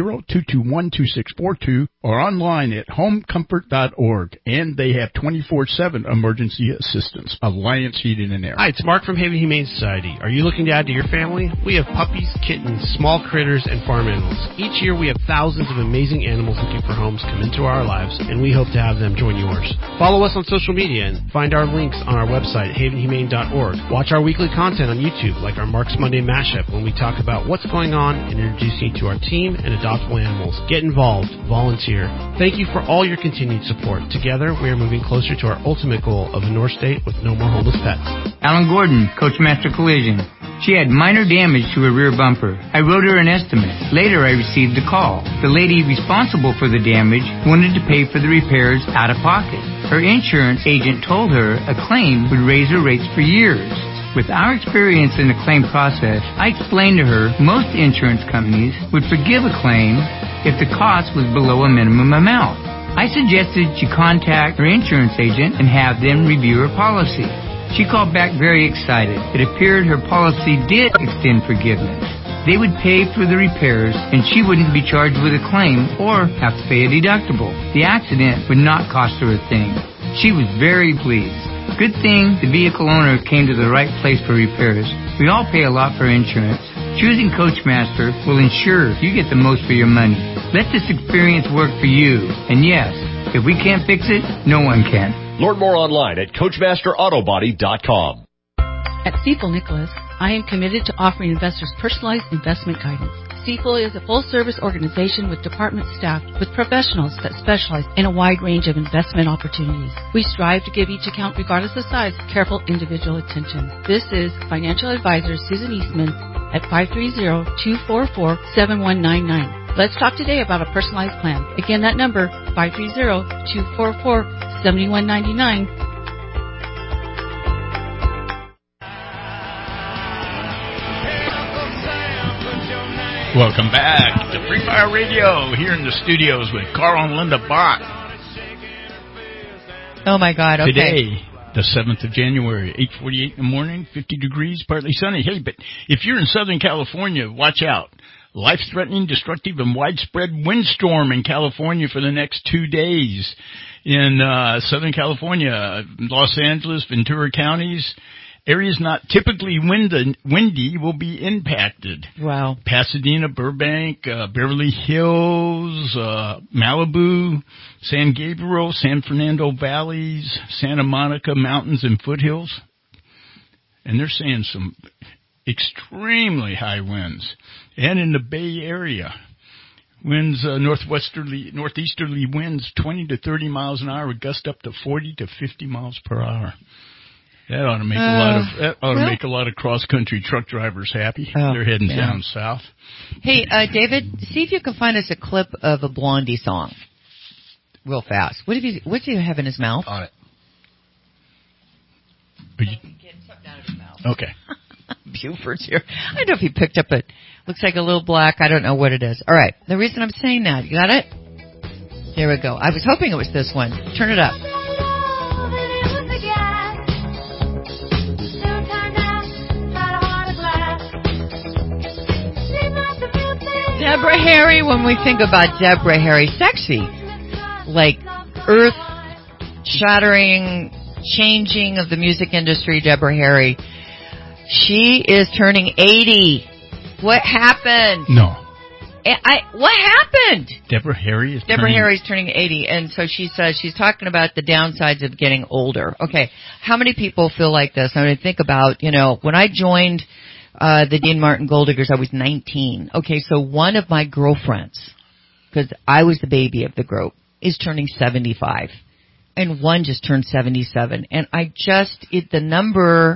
530-221-2642 or online at homecomfort.org. And they have 24/7 emergency assistance. Alliance Heating and Air. Hi, it's Mark from Haven Humane Society. Are you looking to add to your family? We have puppies, kittens, small critters, and farm animals. Each year we have thousands of amazing animals looking for homes come into our lives, and we hope to have them join yours. Follow us on social media and find our links on our website, havenhumane.org. Watch our weekly content on YouTube, like our Mark's Monday Mashup, when we talk about what's going on and introduce you to our team and adoptable animals. Get involved. Volunteer. Thank you for all your continued support. Together, we are moving closer to our ultimate goal of a North State with no more homeless pets. Alan Gordon, Coachmaster Collision. She had minor damage to her rear bumper. I wrote her an estimate. Later, I received a call. The lady responsible for the damage wanted to pay for the repairs out of pocket. Her insurance agent told her a claim would raise her rates for years. With our experience in the claim process, I explained to her most insurance companies would forgive a claim if the cost was below a minimum amount. I suggested she contact her insurance agent and have them review her policy. She called back very excited. It appeared her policy did extend forgiveness. They would pay for the repairs, and she wouldn't be charged with a claim or have to pay a deductible. The accident would not cost her a thing. She was very pleased. Good thing the vehicle owner came to the right place for repairs. We all pay a lot for insurance. Choosing Coachmaster will ensure you get the most for your money. Let this experience work for you. And yes, if we can't fix it, no one can. Learn more online at CoachmasterAutobody.com. At Stifel Nicholas, I am committed to offering investors personalized investment guidance. Stifel is a full-service organization with department staff with professionals that specialize in a wide range of investment opportunities. We strive to give each account, regardless of size, careful individual attention. This is financial advisor Susan Eastman at 530-244-7199. Let's talk today about a personalized plan. Again, that number, 530-244-7199. Welcome back to Free Fire Radio here in the studios with Carl and Linda Bach. Oh, my God. Okay. Today, the 7th of January, 8:48 in the morning, 50 degrees, partly sunny. Hey, but if you're in Southern California, watch out. Life-threatening, destructive, and widespread windstorm in California for the next 2 days. In Southern California, Los Angeles, Ventura counties, areas not typically windy will be impacted. Wow. Pasadena, Burbank, Beverly Hills, Malibu, San Gabriel, San Fernando Valleys, Santa Monica Mountains and foothills. And they're saying some extremely high winds. And in the Bay Area, winds, northeasterly winds 20 to 30 miles an hour, gust up to 40 to 50 miles per hour. That ought to make make a lot of cross-country truck drivers happy. They're heading down south. Hey, David, see if you can find us a clip of a Blondie song, real fast. What do you have in his mouth? On it. Okay. Buford's here. I don't know if he picked up it. Looks like a little black. I don't know what it is. All right. The reason I'm saying that, you got it? There we go. I was hoping it was this one. Turn it up. Deborah Harry, when we think about Deborah Harry, sexy, like earth-shattering, changing of the music industry, Deborah Harry. She is turning 80. What happened? No. What happened? Deborah Harry is Harry's turning 80, and so she says she's talking about the downsides of getting older. Okay, how many people feel like this? I mean, think about, when I joined the Dean Martin Gold Diggers, I was 19. Okay, so one of my girlfriends, because I was the baby of the group, is turning 75. And one just turned 77. And the number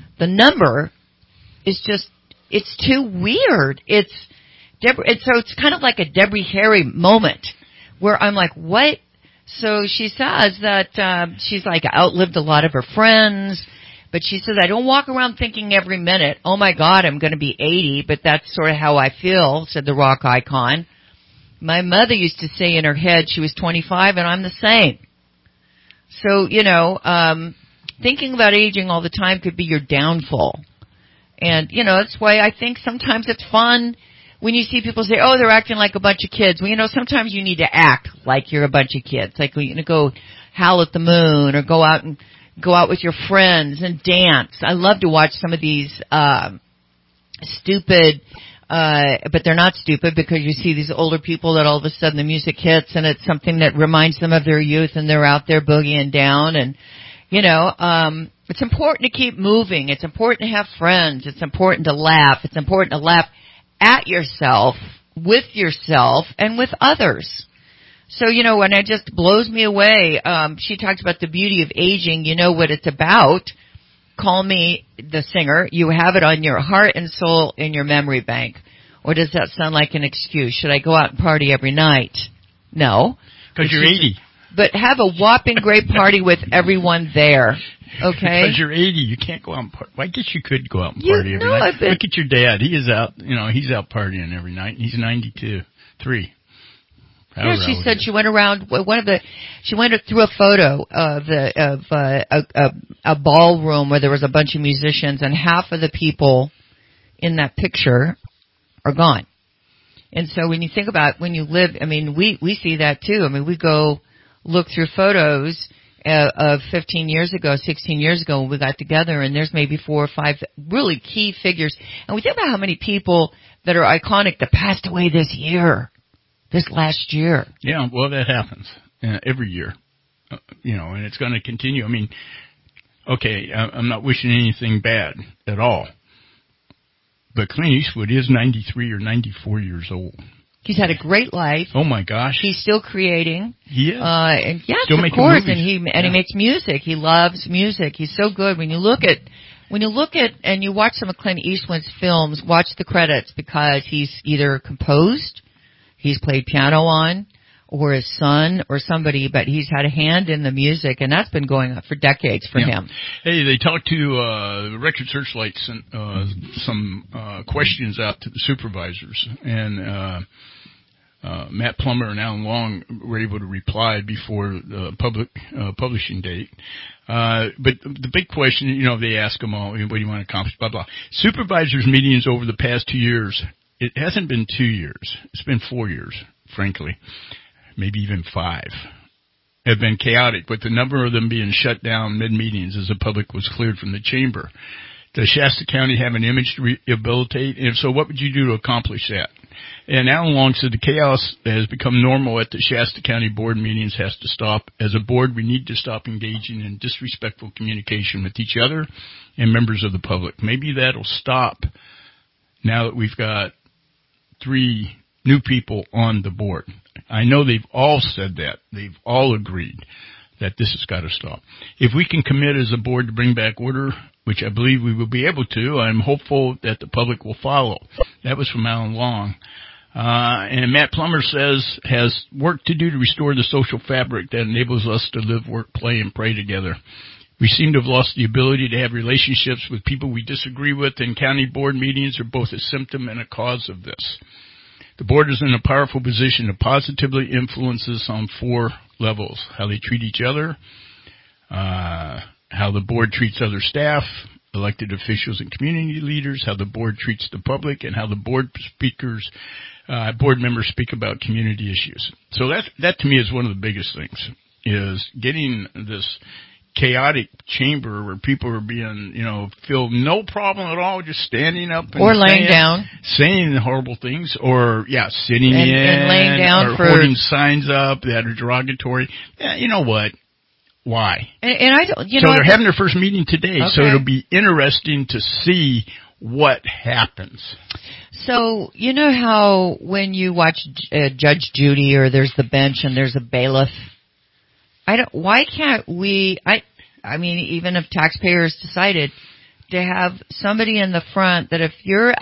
is just, it's too weird. So it's kind of like a Deborah Harry moment where I'm like, what? So she says that, she's like outlived a lot of her friends. But she says, I don't walk around thinking every minute, oh my God, I'm going to be 80, but that's sort of how I feel, said the rock icon. My mother used to say in her head she was 25 and I'm the same. So, thinking about aging all the time could be your downfall. And, that's why I think sometimes it's fun when you see people say, oh, they're acting like a bunch of kids. Well, sometimes you need to act like you're a bunch of kids. Like when you go howl at the moon or go out with your friends and dance. I love to watch some of these stupid, but they're not stupid because you see these older people that all of a sudden the music hits and it's something that reminds them of their youth and they're out there boogieing down. And, it's important to keep moving. It's important to have friends. It's important to laugh. It's important to laugh at yourself, with yourself, and with others. So, and it just blows me away. She talks about the beauty of aging. You know what it's about. Call me the singer. You have it on your heart and soul in your memory bank. Or does that sound like an excuse? Should I go out and party every night? No. Because you're 80. But have a whopping great party with everyone there. Okay? Because you're 80. You can't go out and party. Well, I guess you could go out and party every night. Look at your dad. He is out, he's out partying every night. He's 3. Yeah, she said she went around she went through a photo of a ballroom where there was a bunch of musicians and half of the people in that picture are gone. And so when you think about when you live, I mean, we see that too. I mean, we go look through photos of 15 years ago, 16 years ago when we got together, and there's maybe 4 or 5 really key figures. And we think about how many people that are iconic that passed away this last year. Yeah, well, that happens every year, and it's going to continue. I mean, okay, I'm not wishing anything bad at all, but Clint Eastwood is 93 or 94 years old. He's had a great life. Oh my gosh, he's still creating. He is. And yes, still of course, movies. And he makes music. He loves music. He's so good. When you look at and you watch some of Clint Eastwood's films, watch the credits because he's either composed. He's played piano on, or his son, or somebody, but he's had a hand in the music, and that's been going on for decades for him. Hey, they talked to Record Searchlight sent some questions out to the supervisors, and Matt Plummer and Alan Long were able to reply before the public publishing date. But the big question, they ask them all, what do you want to accomplish, blah, blah. Supervisors meetings over the past 2 years. It hasn't been 2 years. It's been 4 years, frankly. Maybe even 5. have been chaotic, with the number of them being shut down mid-meetings as the public was cleared from the chamber. Does Shasta County have an image to rehabilitate? And if so, what would you do to accomplish that? And Alan Long said the chaos that has become normal at the Shasta County board meetings has to stop. As a board, we need to stop engaging in disrespectful communication with each other and members of the public. Maybe that'll stop now that we've got 3 new people on the board. I know they've all said that. They've all agreed that this has got to stop. If we can commit as a board to bring back order, which I believe we will be able to, I'm hopeful that the public will follow. That was from Alan Long. And Matt Plummer says has work to do to restore the social fabric that enables us to live, work, play, and pray together. We seem to have lost the ability to have relationships with people we disagree with, and county board meetings are both a symptom and a cause of this. The board is in a powerful position to positively influence us on 4 levels: how they treat each other, how the board treats other staff, elected officials and community leaders, how the board treats the public, and how the board members speak about community issues. So that to me is one of the biggest things, is getting this chaotic chamber where people are being, feel no problem at all, just standing up and or laying down, saying horrible things, or sitting and laying down, or holding signs up that are derogatory. Yeah, you know what? Why? And I don't. So they're having their first meeting today, okay. So it'll be interesting to see what happens. So you know how when you watch Judge Judy, or there's the bench and there's a bailiff. Why can't we, I mean, even if taxpayers decided to have somebody in the front that if you're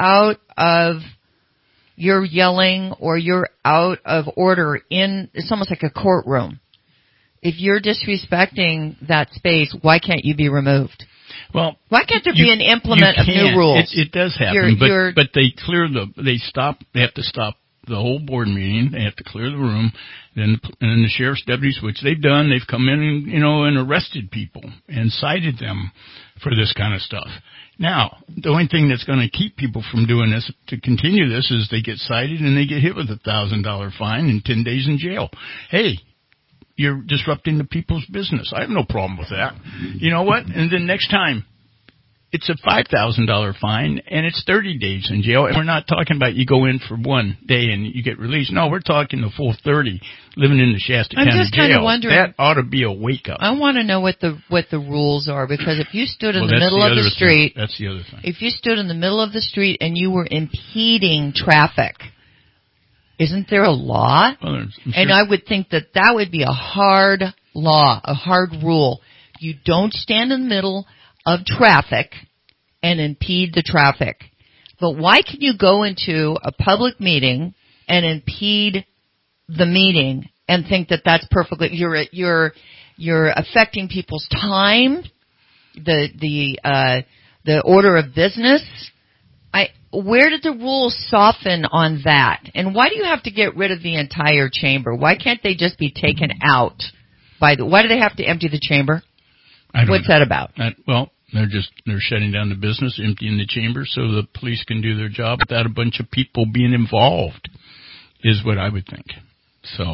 yelling or you're out of order it's almost like a courtroom. If you're disrespecting that space, why can't you be removed? Well, why can't there be an implement of new rules? It does happen, but they have to stop the whole board meeting. They have to clear the room. And the sheriff's deputies, which they've done, they've come in and arrested people and cited them for this kind of stuff. Now, the only thing that's going to keep people from doing this, to continue this, is they get cited and they get hit with a $1,000 fine and 10 days in jail. Hey, you're disrupting the people's business. I have no problem with that. You know what? And then next time, it's a $5,000 fine, and it's 30 days in jail. And we're not talking about you go in for 1 day and you get released. No, we're talking the full 30 living in the Shasta County jail. I'm just kind of wondering. That ought to be a wake-up. I want to know what the rules are, because if you stood in the middle of the street. That's the other thing. If you stood in the middle of the street and you were impeding traffic, isn't there a law? Well, I'm sure. And I would think that would be a hard law, a hard rule. You don't stand in the middle of traffic and impede the traffic. But why can you go into a public meeting and impede the meeting and think that that's perfectly, you're affecting people's time, the order of business? Where did the rules soften on that? And why do you have to get rid of the entire chamber? Why can't they just be taken out? Why do they have to empty the chamber? What's that about? They're shutting down the business, emptying the chamber so the police can do their job without a bunch of people being involved, is what I would think. So,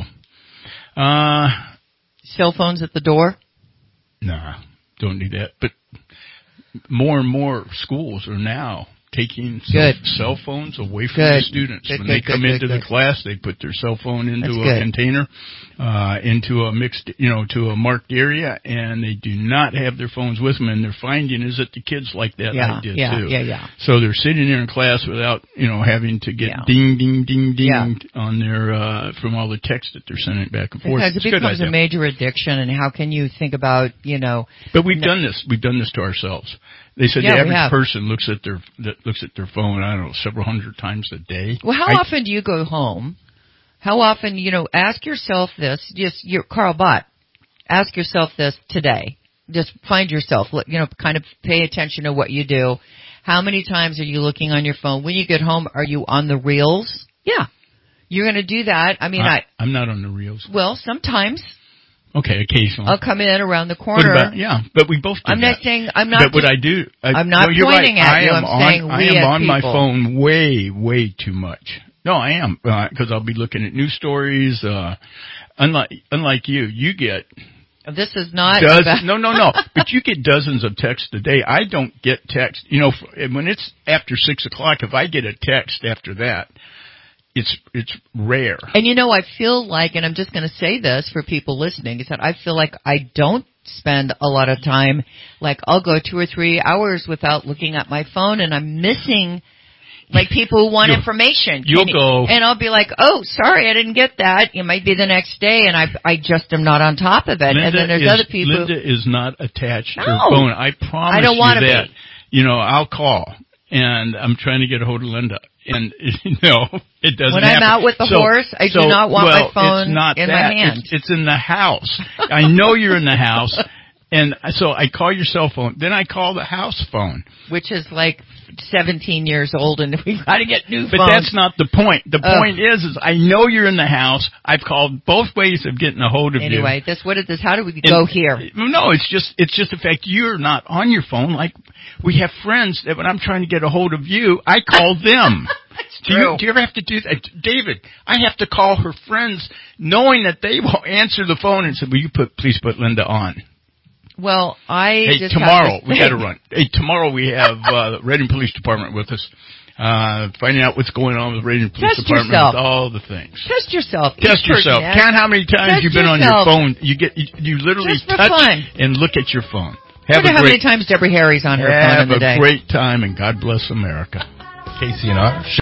cell phones at the door? Nah, don't do that. But more and more schools are now taking cell phones away from the students. When they come into the class, they put their cell phone into a container, into a mixed, to a marked area, and they do not have their phones with them. And their finding is that the kids like that idea too. Yeah. So they're sitting there in class without, having to get ding, ding, ding, ding on their, from all the text that they're sending back and forth. Because it becomes a major addiction, and how can you think about, But we've done this. We've done this to ourselves. They said the average person looks at their phone, I don't know, several hundred times a day. Well, how often do you go home? How often, ask yourself this, Carl Bott, ask yourself this today. Just find yourself, kind of pay attention to what you do. How many times are you looking on your phone? When you get home, are you on the reels? Yeah. You're going to do that. I mean, I'm not on the reels. Well, sometimes. Okay, occasionally. I'll come in around the corner. But we both do I'm not saying, I'm not. But what I do, I'm not pointing at you. I'm saying I am on my phone way, way too much. No, I am, because I'll be looking at news stories. Unlike you get... This is not... No. But you get dozens of texts a day. I don't get text. You know, when it's after 6 o'clock, if I get a text after that, it's rare. And you know, I feel like, and I'm just going to say this for people listening, is that I feel like I don't spend a lot of time, like I'll go 2 or 3 hours without looking at my phone, and I'm missing... Like people who want information. And I'll be like, oh, sorry, I didn't get that. It might be the next day, and I just am not on top of it. Linda and then there's other people. Linda is not attached to her phone. I promise I don't want you to that. Be. You know, I'll call, and I'm trying to get a hold of Linda. And, it doesn't When happen. I'm out with the horse, I do not want my phone in my hand. It's in the house. I know you're in the house. And so I call your cell phone. Then I call the house phone. Which is like 17 years old, and we've got to get new phones. But that's not the point. The point is I know you're in the house. I've called both ways of getting a hold of you. Anyway, how do we go here? No, it's just the fact you're not on your phone. Like, we have friends that when I'm trying to get a hold of you, I call them. Do you ever have to do that? David, I have to call her friends knowing that they will answer the phone and say, will you please put Linda on? Well, tomorrow we got to run. Tomorrow we have the Reading Police Department with us, finding out what's going on with the Reading Police Department, with all the things. Test yourself. Count how many times you've been on your phone. You literally touch and look at your phone. How many times Deborah Harry's on her phone in the day. Have a great time, and God bless America. KCNR.